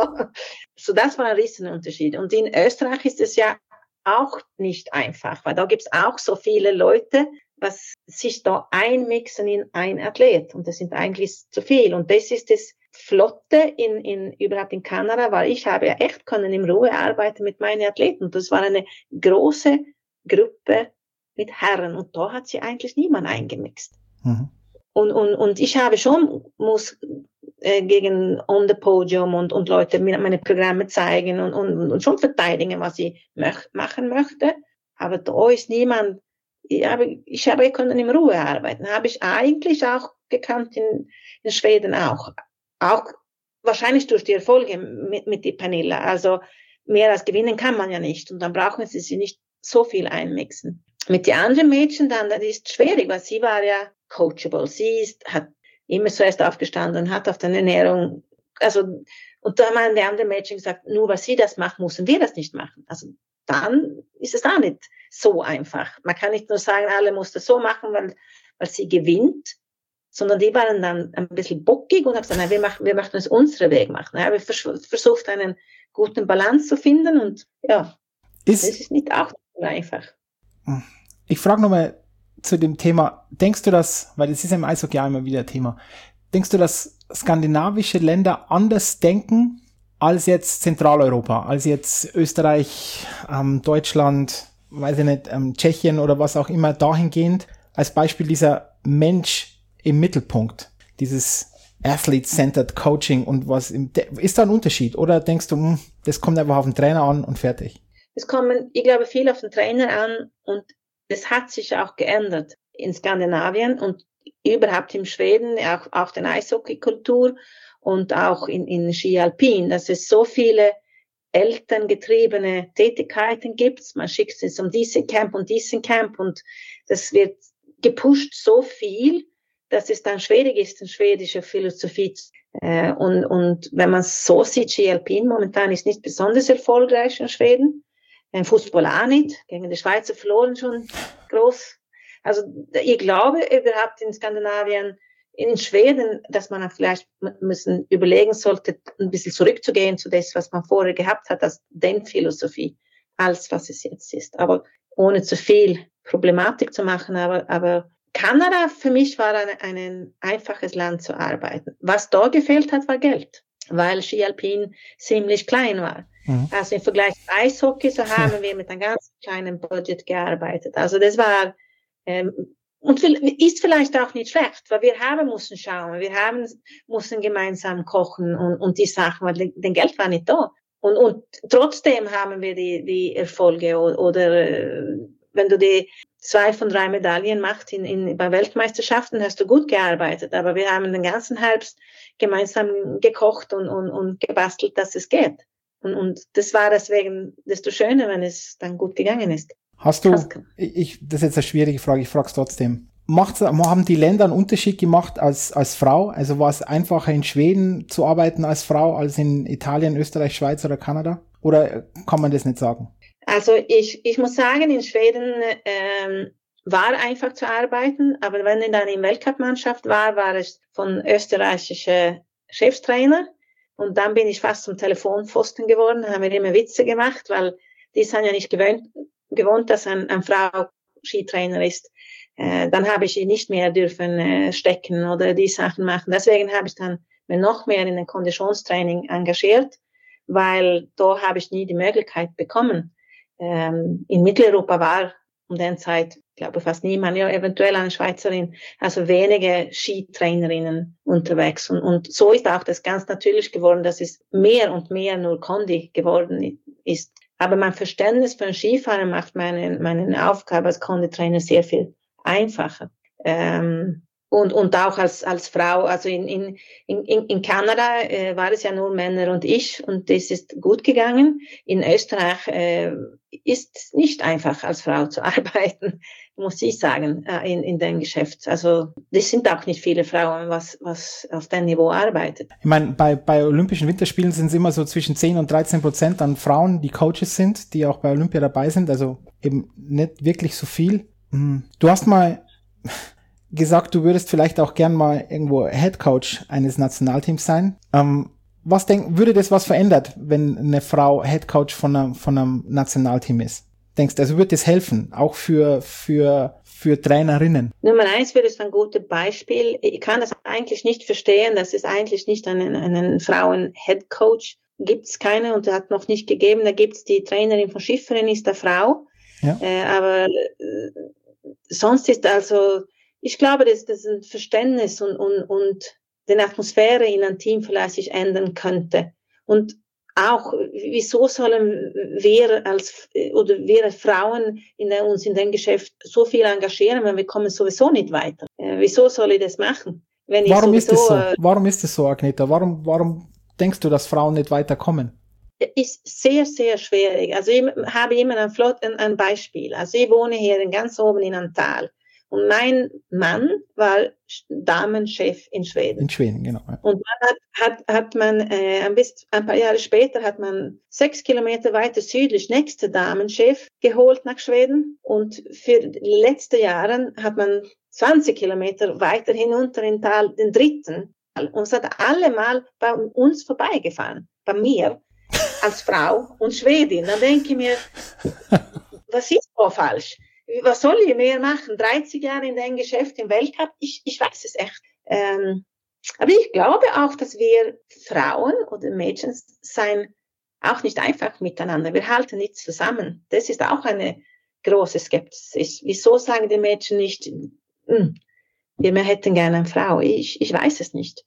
so das war ein Riesenunterschied. Und in Österreich ist es ja auch nicht einfach, weil da gibt's auch so viele Leute, was sich da einmixen in ein Athlet. Und das sind eigentlich zu viel. Und das ist das Flotte in, in, überhaupt in Kanada, weil ich habe ja echt können in Ruhe arbeiten mit meinen Athleten. Und das war eine große Gruppe mit Herren. Und da hat sie eigentlich niemand eingemixt. Mhm. Und, und, und ich habe schon, muss, äh, gegen on the podium und, und Leute meine Programme zeigen und, und, und schon verteidigen, was ich möch, machen möchte. Aber da ist niemand, ich habe, ich habe können in Ruhe arbeiten. Habe ich eigentlich auch gekannt in, in Schweden auch. Auch wahrscheinlich durch die Erfolge mit, mit die Pernilla. Also mehr als gewinnen kann man ja nicht. Und dann brauchen sie sich nicht so viel einmixen. Mit den anderen Mädchen dann, das ist schwierig, weil sie war ja coachable. Sie ist, hat immer zuerst aufgestanden und hat auf der Ernährung also, und da haben die anderen Mädchen gesagt, nur weil sie das machen, müssen wir das nicht machen. Also dann ist es auch nicht so einfach. Man kann nicht nur sagen, alle muss das so machen, weil, weil sie gewinnt, sondern die waren dann ein bisschen bockig und haben gesagt, nein, wir machen, wir möchten es unseren Weg machen. Ja, wir vers- versucht einen guten Balance zu finden und ja, ist, das ist nicht auch einfach. Ich frage nochmal zu dem Thema, denkst du das, weil das ist ja im Eishockey auch immer wieder ein Thema, denkst du, dass skandinavische Länder anders denken als jetzt Zentraleuropa, als jetzt Österreich, ähm, Deutschland, weiß ich nicht, ähm, Tschechien oder was auch immer dahingehend, als Beispiel dieser Mensch im Mittelpunkt, dieses Athlete-Centered Coaching und was, im, ist da ein Unterschied oder denkst du, mh, das kommt einfach auf den Trainer an und fertig? Es kommen, ich glaube, viel auf den Trainer an und das hat sich auch geändert in Skandinavien und überhaupt in Schweden, auch, auch den Eishockeykultur und auch in, in Ski Alpin, dass es so viele elterngetriebene Tätigkeiten gibt. Man schickt es um diesen Camp und diesen Camp und das wird gepusht so viel, dass es dann schwierig ist, in schwedischer Philosophie. Äh, und, und wenn man es so sieht, Ski Alpin momentan ist nicht besonders erfolgreich in Schweden. Im Fußball auch nicht. Gegen die Schweizer verloren schon groß. Also ich glaube überhaupt in Skandinavien, in Schweden, dass man vielleicht müssen überlegen sollte, ein bisschen zurückzugehen zu das, was man vorher gehabt hat, als Denkphilosophie, als was es jetzt ist. Aber ohne zu viel Problematik zu machen. Aber, aber Kanada für mich war ein, ein einfaches Land zu arbeiten. Was da gefehlt hat, war Geld, weil Ski Alpin ziemlich klein war. Mhm. Also im Vergleich zu Eishockey, so haben wir mit einem ganz kleinen Budget gearbeitet. Also das war, ähm, und ist vielleicht auch nicht schlecht, weil wir haben mussten schauen, wir haben mussten gemeinsam kochen und, und die Sachen, weil den Geld war nicht da. Und, und trotzdem haben wir die, die Erfolge oder, oder äh, wenn du die zwei von drei Medaillen machst in, in, bei Weltmeisterschaften, hast du gut gearbeitet. Aber wir haben den ganzen Herbst gemeinsam gekocht und, und, und gebastelt, dass es geht. Und, und das war deswegen desto schöner, wenn es dann gut gegangen ist. Hast du, ich, das ist jetzt eine schwierige Frage, ich frage es trotzdem. Macht's, haben die Länder einen Unterschied gemacht als, als Frau? Also war es einfacher in Schweden zu arbeiten als Frau als in Italien, Österreich, Schweiz oder Kanada? Oder kann man das nicht sagen? Also ich, ich muss sagen, in Schweden ähm, war einfach zu arbeiten, aber wenn ich dann in Weltcup-Mannschaft war, war es von österreichischer Chefstrainer. Und dann bin ich fast zum Telefonpfosten geworden, haben wir immer Witze gemacht, weil die sind ja nicht gewöhnt, gewohnt, dass ein, eine Frau Skitrainer ist. Äh, dann habe ich nicht mehr dürfen äh, stecken oder die Sachen machen. Deswegen habe ich dann mir noch mehr in den Konditionstraining engagiert, weil da habe ich nie die Möglichkeit bekommen. Ähm, in Mitteleuropa war um den Zeit, ich glaube fast niemand, ja eventuell eine Schweizerin, also wenige Skitrainerinnen unterwegs. Und, und so ist auch das ganz natürlich geworden, dass es mehr und mehr nur Kondi geworden ist. Aber mein Verständnis für ein Skifahren macht meine, meine Aufgabe als Konditrainer sehr viel einfacher. Ähm, und, und auch als, als Frau, also in, in, in, in Kanada äh, war es ja nur Männer und ich und das ist gut gegangen. In Österreich äh, ist nicht einfach als Frau zu arbeiten, muss ich sagen, äh, in, in dem Geschäft. Also das sind auch nicht viele Frauen, was, was auf dem Niveau arbeitet. Ich meine, bei, bei Olympischen Winterspielen sind es immer so zwischen zehn und dreizehn Prozent an Frauen, die Coaches sind, die auch bei Olympia dabei sind, also eben nicht wirklich so viel. Du hast mal gesagt, du würdest vielleicht auch gern mal irgendwo Head Coach eines Nationalteams sein. Ähm, was denk, würde das was verändert, wenn eine Frau Head Coach von einem, von einem Nationalteam ist? Denkst du, also würde das helfen, auch für, für, für Trainerinnen? Nummer eins wäre es ein gutes Beispiel. Ich kann das eigentlich nicht verstehen, dass es eigentlich nicht einen, einen Frauen-Head Coach gibt es keine und hat noch nicht gegeben. Da gibt es die Trainerin von Schifferin, ist eine Frau. Ja. Äh, aber äh, sonst ist also, ich glaube, dass das ein Verständnis und, und, und die Atmosphäre in einem Team vielleicht sich ändern könnte. Und auch, wieso sollen wir als, oder wir als Frauen in der, uns in dem Geschäft so viel engagieren, wenn wir kommen sowieso nicht weiter? Äh, wieso soll ich das machen? Wenn ich warum sowieso, ist das so? Äh, warum ist das so, Agneta? Warum, warum denkst du, dass Frauen nicht weiterkommen? Ist sehr, sehr schwierig. Also ich habe immer ein, Flot, ein, ein Beispiel. Also ich wohne hier ganz oben in einem Tal. Und mein Mann war Damenchef in Schweden. In Schweden, genau. Ja. Und dann hat, hat, hat man, äh, ein, bisschen, ein paar Jahre später hat man sechs Kilometer weiter südlich nächste Damenchef geholt nach Schweden. Und für die letzten Jahre hat man zwanzig Kilometer weiter hinunter in Tal den dritten. Und es hat allemal bei uns vorbeigefahren, bei mir als Frau und Schwedin. Dann denke ich mir, was ist da falsch? Was soll ich mehr machen? dreißig Jahre in dem Geschäft im Weltcup? Ich, ich weiß es echt. Ähm, aber ich glaube auch, dass wir Frauen oder Mädchen sein auch nicht einfach miteinander. Wir halten nicht zusammen. Das ist auch eine große Skepsis. Wieso sagen die Mädchen nicht, hm, wir hätten gerne eine Frau? Ich, ich weiß es nicht.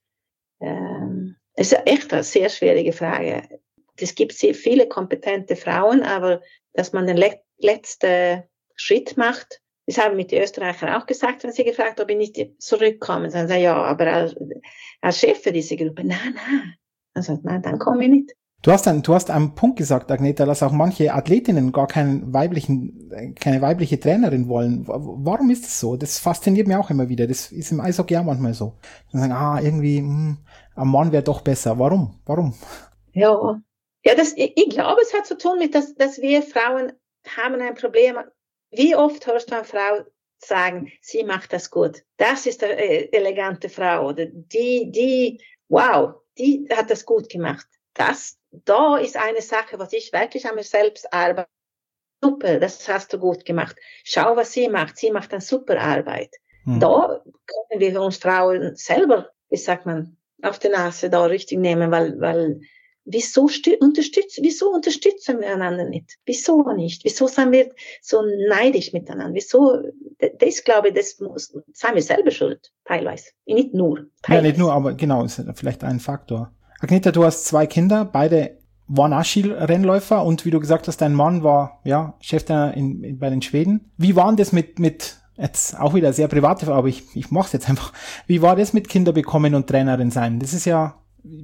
Ähm, es ist echt eine sehr schwierige Frage. Es gibt sehr viele kompetente Frauen, aber dass man den le- letzten Schritt macht. Das haben mit den Österreichern auch gesagt, wenn sie gefragt, ob ich nicht zurückkomme. Dann sagen sie, ja, aber als, als Chef für diese Gruppe, nein, nein. Also, nein, dann komme ich nicht. Du hast einen, du hast einen Punkt gesagt, Agneta, dass auch manche Athletinnen gar keinen weiblichen, keine weibliche Trainerin wollen. Warum ist das so? Das fasziniert mich auch immer wieder. Das ist im Eishockey auch manchmal so. Dann sagen, ah, irgendwie, hm, ein Mann wäre doch besser. Warum? Warum? Ja, ja, das, ich, ich glaube, es hat zu tun mit, dass, dass wir Frauen haben ein Problem. Wie oft hörst du eine Frau sagen, sie macht das gut. Das ist eine äh, elegante Frau. Oder die, die, wow, die hat das gut gemacht. Das, da ist eine Sache, was ich wirklich an mir selbst arbeite. Super, das hast du gut gemacht. Schau, was sie macht. Sie macht eine super Arbeit. Hm. Da können wir uns Frauen selber, wie sagt man, auf die Nase da richtig nehmen, weil, weil, Wieso unterstützen, wieso unterstützen wir einander nicht? Wieso nicht? Wieso sind wir so neidisch miteinander? Wieso? Das, glaube ich, das muss, sind wir selber schuld, teilweise. Nicht nur. Teilweise. Ja, nicht nur, aber genau, ist vielleicht ein Faktor. Agneta, du hast zwei Kinder, beide waren auch Skirennläufer und wie du gesagt hast, dein Mann war, ja, Cheftrainer in, in, bei den Schweden. Wie war das mit, mit, jetzt auch wieder sehr private, aber ich, ich mach's jetzt einfach. Wie war das mit Kinder bekommen und Trainerin sein? Das ist ja,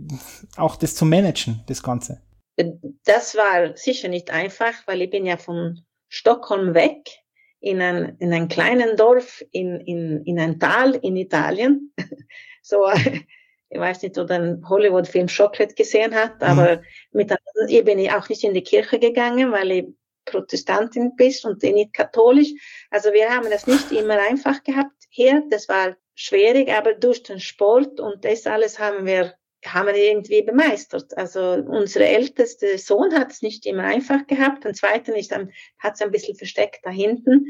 auch das zu managen, das Ganze. Das war sicher nicht einfach, weil ich bin ja von Stockholm weg in ein, in ein kleinen Dorf, in, in, in ein Tal in Italien. So, ich weiß nicht, ob du den Hollywood-Film Chocolate gesehen hast, aber mhm. mit, ich bin auch nicht in die Kirche gegangen, weil ich Protestantin bin und nicht katholisch. Also wir haben das nicht immer einfach gehabt hier. Das war schwierig, aber durch den Sport und das alles haben wir haben wir irgendwie bemeistert. Also unsere älteste Sohn hat es nicht immer einfach gehabt. Den zweiten ist dann, hat es ein bisschen versteckt da hinten.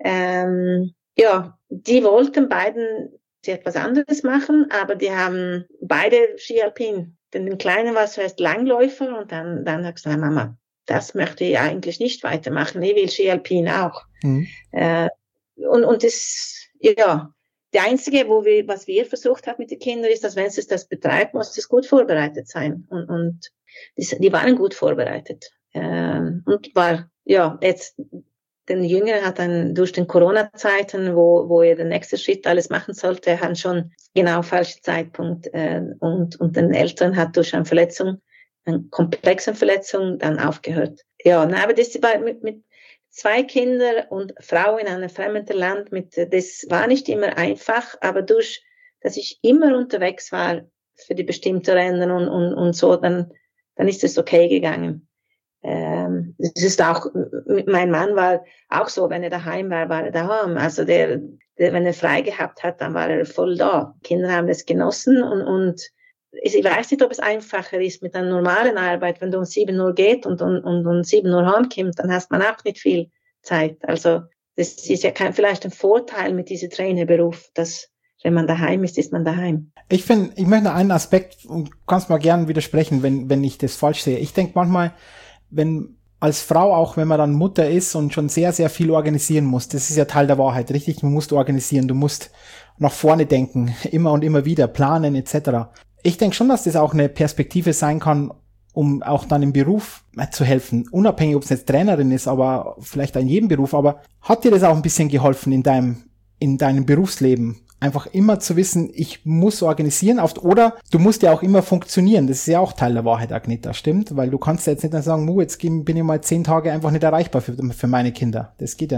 Ähm, ja, die wollten beiden etwas anderes machen, aber die haben beide Ski Alpin. Denn den Kleinen war zuerst Langläufer und dann, dann hat gesagt, Mama, das möchte ich eigentlich nicht weitermachen. Ich will Ski Alpin auch. Mhm. Äh, und, und das, ja, Der einzige, wo wir, was wir versucht haben mit den Kindern, ist, dass wenn es das betreibt, muss es gut vorbereitet sein. Und, und die, die waren gut vorbereitet. Ähm, und war, ja, jetzt, den Jüngeren hat dann durch den Corona-Zeiten, wo, wo er den nächsten Schritt alles machen sollte, er hat schon genau falschen Zeitpunkt, äh, und, und den Älteren hat durch eine Verletzung, eine komplexe Verletzung, dann aufgehört. Ja, na, aber das war mit, mit, Zwei Kinder und Frau in einem fremden Land, mit, das war nicht immer einfach, aber durch, dass ich immer unterwegs war für die bestimmten Rennen und, und, und so, dann, dann ist es okay gegangen. Ähm, es ist auch, mein Mann war auch so, wenn er daheim war, war er daheim. Also der, der, wenn er frei gehabt hat, dann war er voll da. Kinder haben das genossen und, und ich weiß nicht, ob es einfacher ist mit einer normalen Arbeit, wenn du um sieben Uhr geht und, und, und um sieben Uhr heimkommst, dann hast man auch nicht viel Zeit. Also das ist ja kein, vielleicht ein Vorteil mit diesem Trainerberuf, dass wenn man daheim ist, ist man daheim. Ich finde, ich möchte einen Aspekt, und kannst mal gerne widersprechen, wenn, wenn ich das falsch sehe. Ich denke manchmal, wenn als Frau, auch wenn man dann Mutter ist und schon sehr, sehr viel organisieren muss, das ist ja Teil der Wahrheit, richtig? Du musst organisieren, du musst nach vorne denken, immer und immer wieder planen et cetera. Ich denke schon, dass das auch eine Perspektive sein kann, um auch dann im Beruf zu helfen. Unabhängig, ob es jetzt Trainerin ist, aber vielleicht in jedem Beruf. Aber hat dir das auch ein bisschen geholfen in deinem, in deinem Berufsleben? Einfach immer zu wissen, ich muss organisieren, oft, oder du musst ja auch immer funktionieren. Das ist ja auch Teil der Wahrheit, Agneta, stimmt? Weil du kannst ja jetzt nicht sagen, jetzt bin ich mal zehn Tage einfach nicht erreichbar für, für meine Kinder. Das geht ja nicht.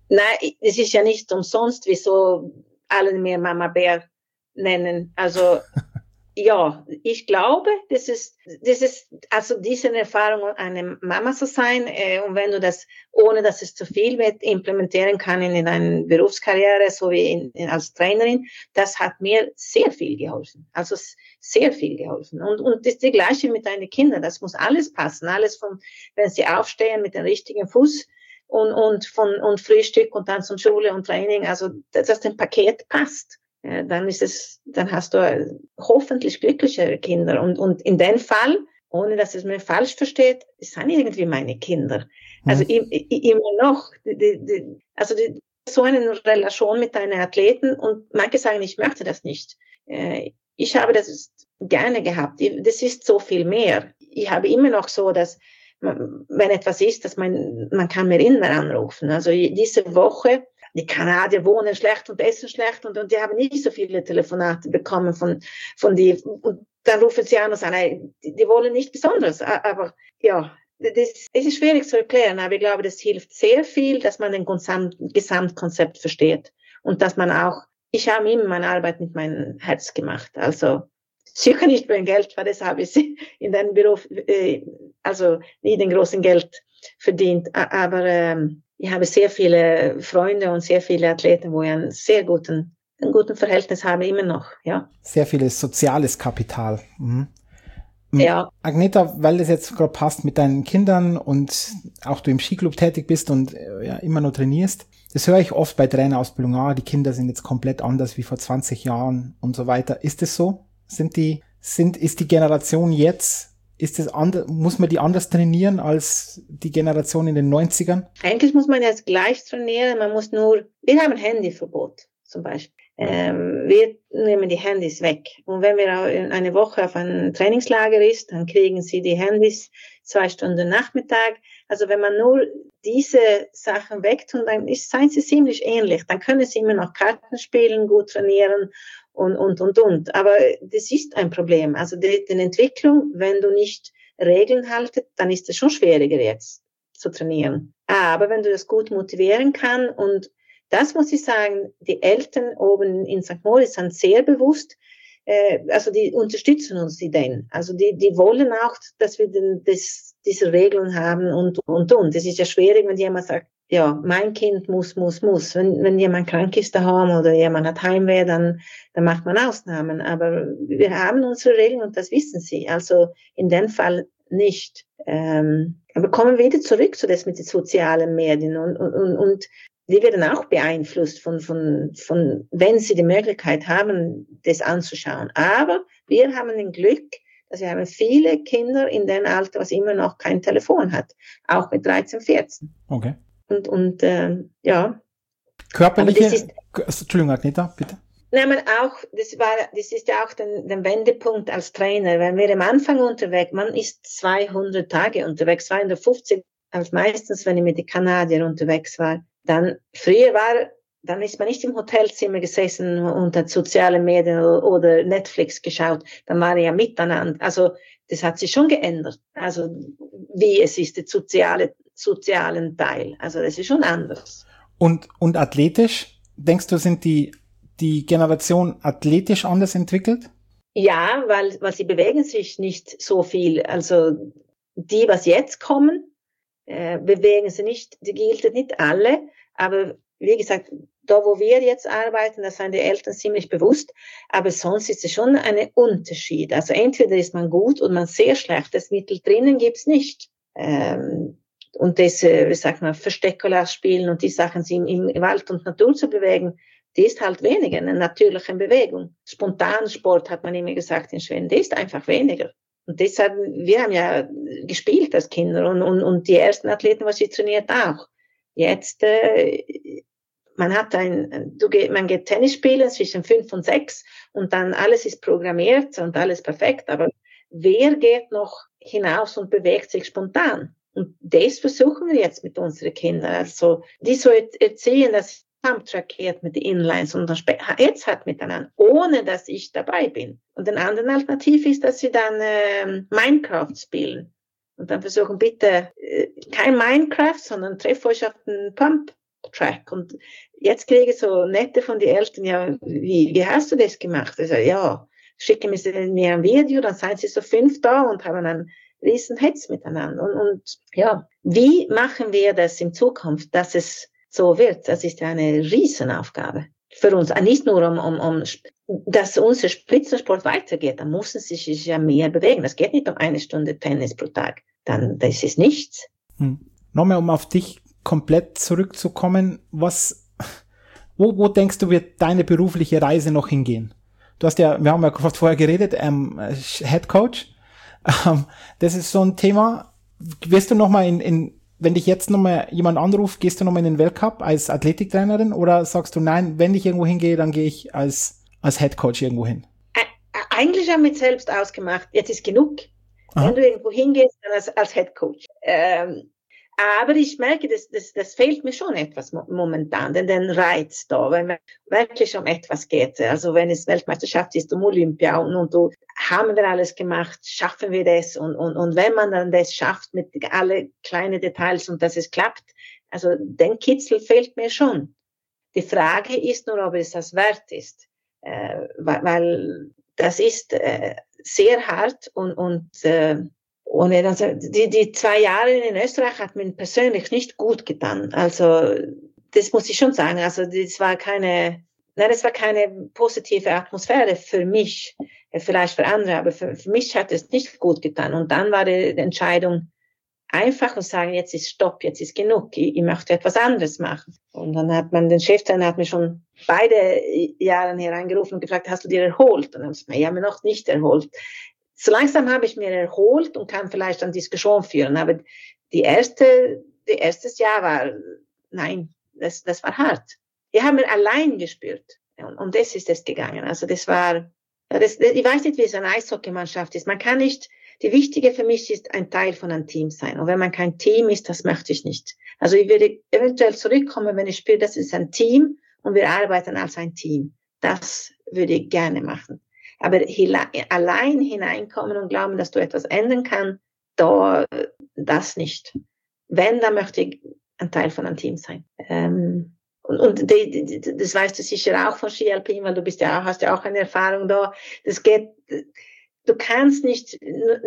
Nein, es ist ja nicht umsonst, wieso alle mir Mama Bär nennen. Also ja, ich glaube, das ist, das ist, also diese Erfahrung, eine Mama zu sein, äh, und wenn du das, ohne dass es zu viel wird, implementieren kann in deiner Berufskarriere, so wie in, in, als Trainerin, das hat mir sehr viel geholfen. Also sehr viel geholfen. Und, und das ist die gleiche mit deinen Kindern. Das muss alles passen. Alles von, wenn sie aufstehen mit dem richtigen Fuß und, und von, und Frühstück und dann zum Schule und Training. Also, dass das dem Paket passt. Dann ist es, dann hast du hoffentlich glücklichere Kinder. Und, und in dem Fall, ohne dass es mir falsch versteht, sind irgendwie meine Kinder. Also mhm. i, i, immer noch, die, die, also die, so eine Relation mit deinen Athleten und manche sagen, ich möchte das nicht. Ich habe das gerne gehabt. Das ist so viel mehr. Ich habe immer noch so, dass wenn etwas ist, dass man, man kann mir immer anrufen. Also diese Woche, die Kanadier wohnen schlecht und essen schlecht und, und die haben nicht so viele Telefonate bekommen von, von die, und dann rufen sie an und sagen, die, die wollen nicht besonders, aber ja, das, das ist schwierig zu erklären, aber ich glaube, das hilft sehr viel, dass man den Gesamt, Gesamtkonzept versteht und dass man auch, ich habe immer meine Arbeit mit meinem Herz gemacht, also sicher nicht für ein Geld, weil das habe ich in deinem Beruf, äh, also nie den großen Geld verdient, aber ähm, ich habe sehr viele Freunde und sehr viele Athleten, wo ich einen sehr guten, einen guten Verhältnis habe, immer noch, ja. Sehr vieles soziales Kapital. Mhm. Ja. Agneta, weil das jetzt gerade passt mit deinen Kindern und auch du im Skiclub tätig bist und ja, immer noch trainierst, das höre ich oft bei Trainerausbildung, ah, die Kinder sind jetzt komplett anders wie vor zwanzig Jahren und so weiter. Ist es so? Sind die, sind, ist die Generation jetzt, ist es anders, muss man die anders trainieren als die Generation in den neunzigern? Eigentlich muss man jetzt gleich trainieren, man muss nur, wir haben Handyverbot zum Beispiel. Ähm, wir nehmen die Handys weg. Und wenn wir eine Woche auf einem Trainingslager ist, dann kriegen sie die Handys zwei Stunden Nachmittag. Also wenn man nur diese Sachen wegtut, dann ist, seien sie ziemlich ähnlich. Dann können sie immer noch Karten spielen, gut trainieren und, und, und, und. Aber das ist ein Problem. Also die, die Entwicklung, wenn du nicht Regeln haltet, dann ist es schon schwieriger jetzt zu trainieren. Aber wenn du das gut motivieren kann und das muss ich sagen, die Eltern oben in Sankt Moritz sind sehr bewusst, äh, also die unterstützen uns die denn. Also die, die wollen auch, dass wir den, das, diese Regeln haben und, und, und. Das ist ja schwierig, wenn jemand sagt, ja, mein Kind muss, muss, muss. Wenn, wenn jemand krank ist daheim oder jemand hat Heimweh, dann, dann macht man Ausnahmen. Aber wir haben unsere Regeln und das wissen sie. Also in dem Fall nicht. Ähm, aber kommen wir wieder zurück zu das mit den sozialen Medien und, und, und, und die werden auch beeinflusst von, von, von, wenn sie die Möglichkeit haben, das anzuschauen. Aber wir haben ein Glück, dass wir haben viele Kinder in dem Alter, was immer noch kein Telefon hat. Auch mit dreizehn, vierzehn. Okay. Und, und, ähm, ja. Körperliche, ist, Entschuldigung, Agneta, bitte. Nein, man auch, das war, das ist ja auch der, der Wendepunkt als Trainer. Wenn wir am Anfang unterwegs, man ist zweihundert Tage unterwegs, zweihundertfünfzig, als meistens, wenn ich mit den Kanadiern unterwegs war. Dann, früher war, dann ist man nicht im Hotelzimmer gesessen und hat soziale Medien oder Netflix geschaut. Dann war ja miteinander. Also, das hat sich schon geändert. Also, wie es ist, der soziale, sozialen Teil. Also, das ist schon anders. Und, und athletisch? Denkst du, sind die, die Generation athletisch anders entwickelt? Ja, weil, weil sie bewegen sich nicht so viel. Also, die, was jetzt kommen, Äh, bewegen sie nicht, die gilt nicht alle, aber wie gesagt, da wo wir jetzt arbeiten, da sind die Eltern ziemlich bewusst, aber sonst ist es schon ein Unterschied. Also entweder ist man gut oder man sehr schlecht, das Mittel drinnen gibt's nicht. Ähm, und das, äh, wie sagt man, Versteckerlass spielen und die Sachen, sie im, im Wald und Natur zu bewegen, die ist halt weniger, eine natürliche Bewegung. Spontansport, hat man immer gesagt in Schweden, die ist einfach weniger. Und deshalb, wir haben ja gespielt als Kinder und, und, und die ersten Athleten, was sie trainiert, auch. Jetzt, äh, man hat ein, du geht, man geht Tennis spielen zwischen fünf und sechs und dann alles ist programmiert und alles perfekt, aber wer geht noch hinaus und bewegt sich spontan? Und das versuchen wir jetzt mit unseren Kindern. Also, die so erziehen, dass trakiert mit den Inlines und dann jetzt hat miteinander, ohne dass ich dabei bin. Und eine andere Alternative ist, dass sie dann äh, Minecraft spielen. Und dann versuchen bitte äh, kein Minecraft, sondern treff euch auf den Pump Track. Und jetzt kriege ich so nette von den Eltern, ja, wie, wie hast du das gemacht? Also, ja, schicken mir ein Video, dann seien sie so fünf da und haben einen riesen Hetz miteinander. Und, und ja, wie machen wir das in Zukunft, dass es so wird? Das ist ja eine Riesenaufgabe für uns. Nicht nur um, um, um dass unser Spitzensport weitergeht, dann müssen sie sich ja mehr bewegen. Das geht nicht um eine Stunde Tennis pro Tag. Dann, das ist nichts. Hm. Nochmal, um auf dich komplett zurückzukommen, was, wo, wo denkst du, wird deine berufliche Reise noch hingehen? Du hast ja, wir haben ja vorher geredet, ähm, Head Coach. Ähm, das ist so ein Thema. Wirst du nochmal in, in, wenn dich jetzt nochmal jemand anruft, gehst du nochmal in den Weltcup als Athletiktrainerin oder sagst du, nein, wenn ich irgendwo hingehe, dann gehe ich als, als Head Coach irgendwo hin? Eigentlich haben wir selbst ausgemacht, jetzt ist genug. Aha. Wenn du irgendwo hingehst, dann als, als Head Coach. Ähm, Aber ich merke, das, das, das fehlt mir schon etwas momentan, denn den Reiz da, wenn es wirklich um etwas geht. Also wenn es Weltmeisterschaft ist, um Olympia und, und du, haben wir alles gemacht, schaffen wir das und, und, und wenn man dann das schafft mit alle kleinen Details und dass es klappt, also den Kitzel fehlt mir schon. Die Frage ist nur, ob es das wert ist, äh, weil, weil das ist äh, sehr hart und, und äh, Und also die, die zwei Jahre in Österreich hat mir persönlich nicht gut getan. Also das muss ich schon sagen. Also das war keine, nein, das war keine positive Atmosphäre für mich, vielleicht für andere, aber für, für mich hat es nicht gut getan. Und dann war die Entscheidung einfach und sagen, jetzt ist Stopp, jetzt ist genug, ich, ich möchte etwas anderes machen. Und dann hat man den Cheftrainer hat mir schon beide Jahre hereingerufen und gefragt, hast du dir erholt? Und dann habe ich gesagt, ich habe mich noch nicht erholt. So langsam habe ich mir erholt und kann vielleicht eine Diskussion führen. Aber die erste, die erstes Jahr war, nein, das, das war hart. Ich habe mir allein gespürt. Und um das ist es gegangen. Also das war, das, ich weiß nicht, wie es eine Eishockeymannschaft ist. Man kann nicht, die Wichtige für mich ist, ein Teil von einem Team sein. Und wenn man kein Team ist, das möchte ich nicht. Also ich würde eventuell zurückkommen, wenn ich spüre, das ist ein Team und wir arbeiten als ein Team. Das würde ich gerne machen. Aber allein hineinkommen und glauben, dass du etwas ändern kannst, da, das nicht. Wenn, dann möchte ich ein Teil von einem Team sein. Ähm, und und die, die, das weißt du sicher auch von Ski Alpin, weil du bist ja auch, hast ja auch eine Erfahrung da. Das geht, du kannst nicht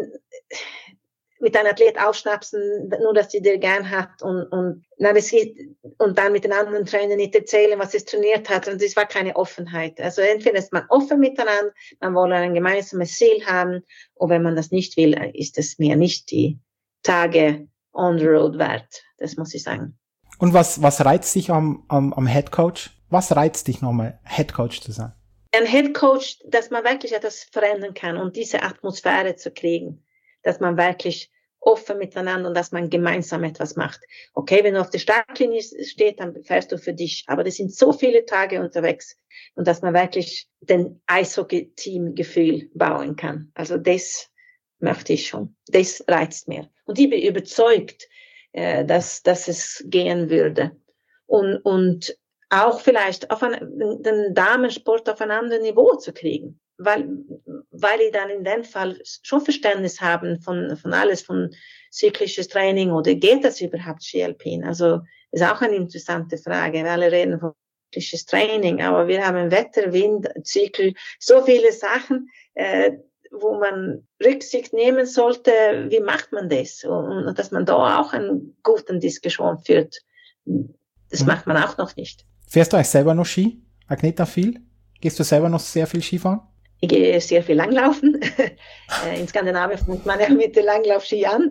mit einem Athlet aufschnapsen, nur dass sie dir gern hat und, und, na, das geht, und dann mit den anderen Trainern nicht erzählen, was es trainiert hat. Und das war keine Offenheit. Also entweder ist man offen miteinander, man will ein gemeinsames Ziel haben. Und wenn man das nicht will, ist es mir nicht die Tage on the road wert. Das muss ich sagen. Und was, was reizt dich am, am, am Head Coach? Was reizt dich nochmal, Head Coach zu sein? Ein Head Coach, dass man wirklich etwas verändern kann und diese Atmosphäre zu kriegen. Dass man wirklich offen miteinander und dass man gemeinsam etwas macht. Okay, wenn du auf der Startlinie steht, dann fährst du für dich. Aber das sind so viele Tage unterwegs und dass man wirklich den Eishockey-Team-Gefühl bauen kann. Also das möchte ich schon. Das reizt mir. Und ich bin überzeugt, äh, dass, dass es gehen würde. Und, und auch vielleicht auf ein, den Damensport auf ein anderes Niveau zu kriegen. Weil, weil ich dann in dem Fall schon Verständnis haben von, von alles, von zyklisches Training oder geht das überhaupt Ski Alpin? Also, ist auch eine interessante Frage. Wir alle reden von zyklisches Training, aber wir haben Wetter, Wind, Zyklus, so viele Sachen, äh, wo man Rücksicht nehmen sollte. Wie macht man das? Und, und dass man da auch einen guten Diskussion führt. Das mhm. macht man auch noch nicht. Fährst du eigentlich selber noch Ski? Agneta, viel? Gehst du selber noch sehr viel Skifahren? Ich gehe sehr viel Langlaufen. In Skandinavien fängt man ja mit dem Langlaufski an.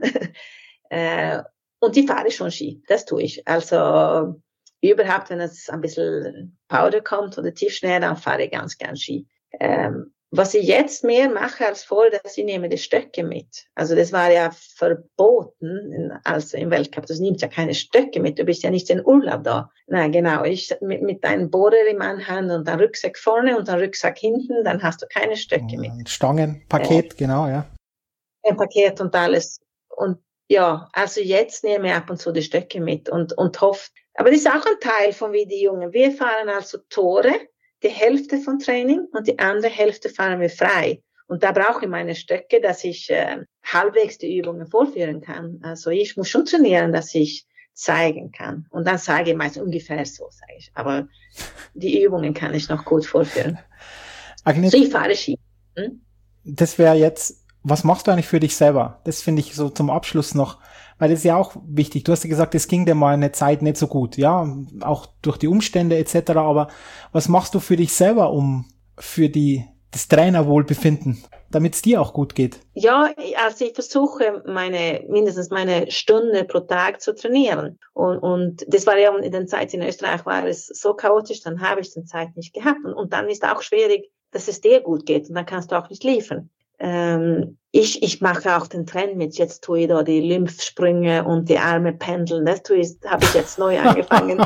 Und ich fahre schon Ski. Das tue ich. Also überhaupt, wenn es ein bisschen Powder kommt oder Tiefschnee, dann fahre ich ganz gern Ski. Was ich jetzt mehr mache als vorher, dass ich nehme die Stöcke mit. Also das war ja verboten, in, also im Weltcup. Du nimmst ja keine Stöcke mit, du bist ja nicht in Urlaub da. Nein, genau. Ich mit, mit einem Bohrer im Anhand und einem Rucksack vorne und einem Rucksack hinten, dann hast du keine Stöcke mit. Stangen, Paket, äh, genau, ja. Ein Paket und alles. Und ja, also jetzt nehme ich ab und zu die Stöcke mit und, und hoffe. Aber das ist auch ein Teil von wie die Jungen. Wir fahren also Tore, die Hälfte von Training und die andere Hälfte fahren wir frei. Und da brauche ich meine Stöcke, dass ich äh, halbwegs die Übungen vorführen kann. Also ich muss schon trainieren, dass ich zeigen kann. Und dann sage ich meist ungefähr so, sage ich. Aber die Übungen kann ich noch gut vorführen. Agnes, so, ich fahre Ski. Hm? Das wäre jetzt, was machst du eigentlich für dich selber? Das finde ich so zum Abschluss noch, weil das ist ja auch wichtig. Du hast ja gesagt, es ging dir mal eine Zeit nicht so gut, ja, auch durch die Umstände et cetera. Aber was machst du für dich selber, um für die das Trainerwohlbefinden, damit es dir auch gut geht? Ja, also ich versuche meine mindestens meine Stunde pro Tag zu trainieren. Und, und das war ja in der Zeit in Österreich war es so chaotisch, dann habe ich die Zeit nicht gehabt. Und, und dann ist auch schwierig, dass es dir gut geht und dann kannst du auch nicht liefern. Ähm, ich, ich mache auch den Trend mit, jetzt tue ich da die Lymphsprünge und die Arme pendeln, das tue ich, habe ich jetzt neu angefangen.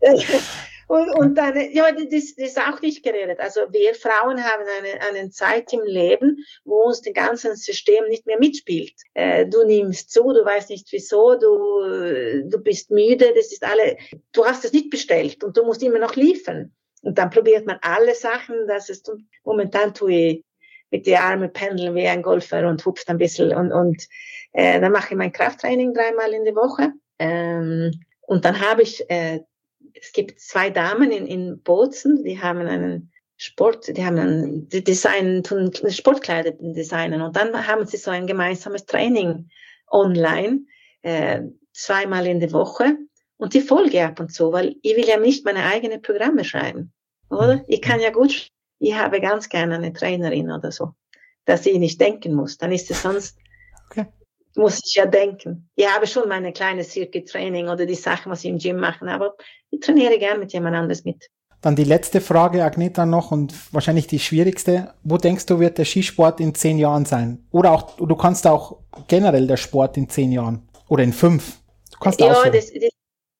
und, und dann, ja, das, das ist auch nicht geredet. Also wir Frauen haben eine, eine Zeit im Leben, wo uns das ganze System nicht mehr mitspielt. Äh, du nimmst zu, du weißt nicht wieso, du, du bist müde, das ist alle, du hast es nicht bestellt und du musst immer noch liefern. Und dann probiert man alle Sachen, dass es, momentan tue ich mit den Armen pendeln wie ein Golfer und hupft ein bisschen und, und äh, dann mache ich mein Krafttraining dreimal in der Woche. Ähm, und dann habe ich, äh, es gibt zwei Damen in, in Bozen, die haben einen Sport, die haben ein Design, tun Sportkleider designen und dann haben sie so ein gemeinsames Training online, äh, zweimal in der Woche und die folge ab und zu, weil ich will ja nicht meine eigenen Programme schreiben, oder? Ich kann ja gut ich habe ganz gerne eine Trainerin oder so, dass ich nicht denken muss. Dann ist es sonst, okay. Muss ich ja denken. Ich habe schon meine kleine Circuit-Training oder die Sachen, was ich im Gym mache, aber ich trainiere gern mit jemand anderes mit. Dann die letzte Frage, Agneta, noch und wahrscheinlich die schwierigste. Wo denkst du, wird der Skisport in zehn Jahren sein? Oder auch, du kannst auch generell der Sport in zehn Jahren oder in fünf. Du kannst ja, auch so. das, das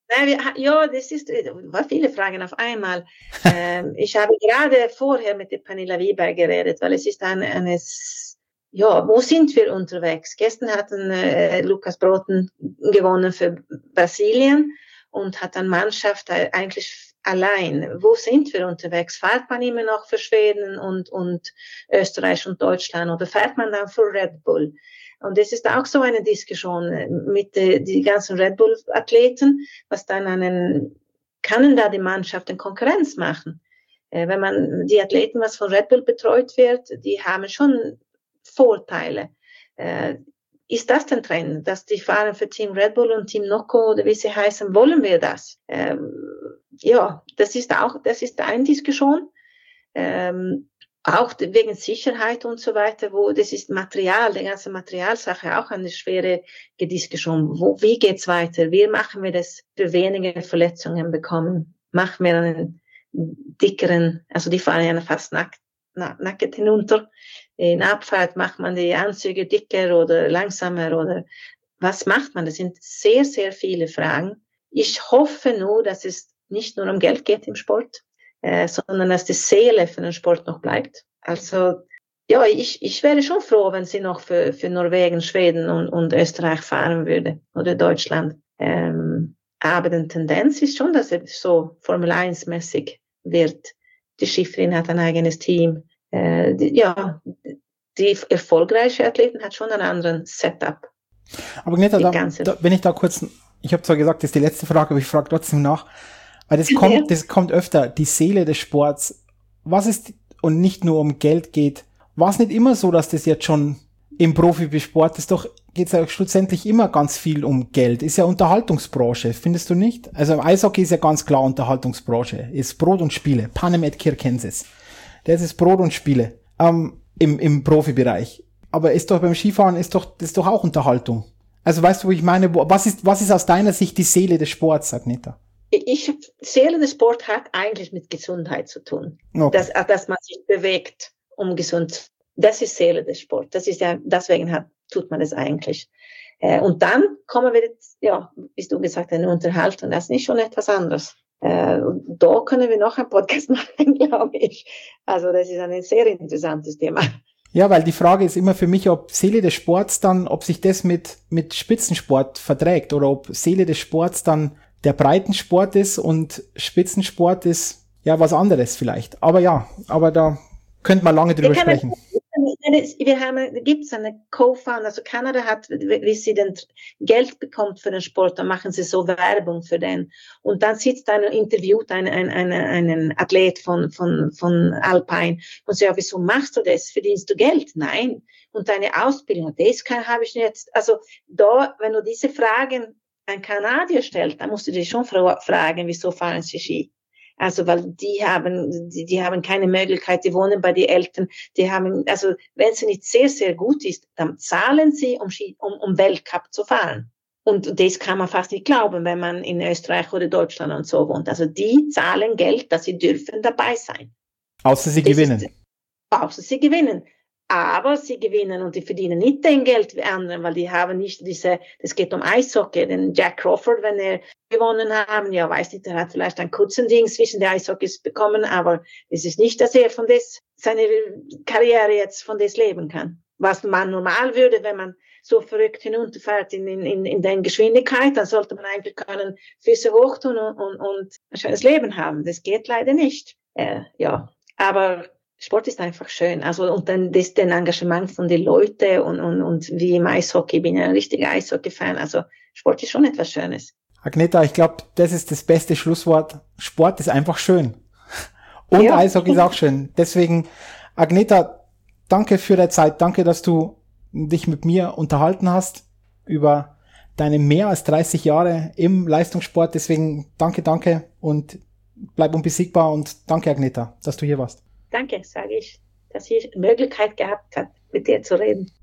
Ja, das ist, war viele Fragen auf einmal. ähm, ich habe gerade vorher mit der Pernilla Wiberg geredet, weil es ist ein, eines, ja, wo sind wir unterwegs? Gestern hatten äh, Lukas Broten gewonnen für Brasilien und hat eine Mannschaft eigentlich allein. Wo sind wir unterwegs? Fährt man immer noch für Schweden und, und Österreich und Deutschland oder fährt man dann für Red Bull? Und das ist auch so eine Diskussion mit äh, die ganzen Red Bull-Athleten, was dann einen, kann da die Mannschaft eine Konkurrenz machen? Äh, wenn man die Athleten, was von Red Bull betreut wird, die haben schon Vorteile. Äh, ist das den Trend, dass die fahren für Team Red Bull und Team Nocco oder wie sie heißen, wollen wir das? Ähm, ja, das ist auch, das ist eine Diskussion. Ähm, Auch wegen Sicherheit und so weiter, wo das ist Material, die ganze Materialsache auch eine schwere Diskussion. Wo, wie geht's weiter? Wie machen wir das für weniger Verletzungen bekommen? Machen wir einen dickeren, also die fahren ja fast nackt, nackt hinunter. In Abfahrt macht man die Anzüge dicker oder langsamer oder was macht man? Das sind sehr, sehr viele Fragen. Ich hoffe nur, dass es nicht nur um Geld geht im Sport, Äh, sondern dass die Seele für den Sport noch bleibt. Also ja, ich, ich wäre schon froh, wenn sie noch für, für Norwegen, Schweden und, und Österreich fahren würde oder Deutschland. Ähm, aber die Tendenz ist schon, dass es so Formel eins mäßig wird. Die Schifferin hat ein eigenes Team. Äh, die, ja, die erfolgreiche Athleten hat schon einen anderen Setup. Aber Agneta, da, da, wenn ich da kurz, ich habe zwar gesagt, das ist die letzte Frage, aber ich frage trotzdem nach. Weil das kommt, ja. das kommt öfter, die Seele des Sports. Was ist, und nicht nur um Geld geht, war es nicht immer so, dass das jetzt schon im Profisport ist, doch geht es ja schlussendlich immer ganz viel um Geld. Ist ja Unterhaltungsbranche, findest du nicht? Also im Eishockey ist ja ganz klar Unterhaltungsbranche. Ist Brot und Spiele. Panem et Circenses. Das ist Brot und Spiele. Ähm, im, im Profibereich. Aber ist doch beim Skifahren, ist doch, das ist doch auch Unterhaltung. Also weißt du, wo ich meine, wo, was ist, was ist aus deiner Sicht die Seele des Sports, Agneta? Ich, Seele des Sport hat eigentlich mit Gesundheit zu tun. Okay. Dass, dass man sich bewegt, um gesund. Das ist Seele des Sport. Das ist ja, deswegen hat, tut man das eigentlich. Äh, und dann kommen wir jetzt, ja, wie du gesagt hast, eine Unterhaltung. Das ist nicht schon etwas anderes. Äh, und da können wir noch einen Podcast machen, glaube ich. Also, das ist ein sehr interessantes Thema. Ja, weil die Frage ist immer für mich, ob Seele des Sports dann, ob sich das mit, mit Spitzensport verträgt oder ob Seele des Sports dann der Breitensport ist und Spitzensport ist ja was anderes vielleicht. Aber ja, aber da könnte man lange drüber sprechen. Wir wir haben, gibt es eine Co-Founder, also Kanada hat, wie sie denn Geld bekommt für den Sport, dann machen sie so Werbung für den. Und dann sitzt einer, interviewt ein, ein, ein, einen Athlet von, von, von Alpine und sagt, ja, wieso machst du das? Verdienst du Geld? Nein. Und deine Ausbildung, das kann, habe ich jetzt, also da, wenn du diese Fragen ein Kanadier stellt, dann musst du dich schon fra- fragen, wieso fahren sie Ski? Also, weil die haben, die, die haben keine Möglichkeit, die wohnen bei den Eltern, die haben, also, wenn sie nicht sehr, sehr gut ist, dann zahlen sie, um, Ski, um, um Weltcup zu fahren. Und das kann man fast nicht glauben, wenn man in Österreich oder Deutschland und so wohnt. Also, die zahlen Geld, dass sie dürfen dabei sein. Außer sie das gewinnen. Ist, außer sie gewinnen. Aber sie gewinnen und die verdienen nicht den Geld wie andere, weil die haben nicht diese, das geht um Eishockey, den Jack Crawford, wenn er gewonnen haben, ja, weiß nicht, er hat vielleicht einen kurzen Ding zwischen den Eishockeys bekommen, aber es ist nicht, dass er von das, seine Karriere jetzt von das leben kann. Was man normal würde, wenn man so verrückt hinunterfährt in, in, in der Geschwindigkeit, dann sollte man eigentlich können Füße hoch tun und, und, und ein schönes Leben haben. Das geht leider nicht. Äh, ja, aber Sport ist einfach schön. Also, und dann das, den Engagement von den Leuten und, und, und wie im Eishockey, ich bin ja ein richtiger Eishockey-Fan. Also, Sport ist schon etwas Schönes. Agneta, ich glaube, das ist das beste Schlusswort. Sport ist einfach schön. Und ja. Eishockey ist auch schön. Deswegen, Agneta, danke für deine Zeit. Danke, dass du dich mit mir unterhalten hast über deine mehr als dreißig Jahre im Leistungssport. Deswegen danke, danke und bleib unbesiegbar und danke, Agneta, dass du hier warst. Danke, sage ich, dass ich die Möglichkeit gehabt habe, mit dir zu reden.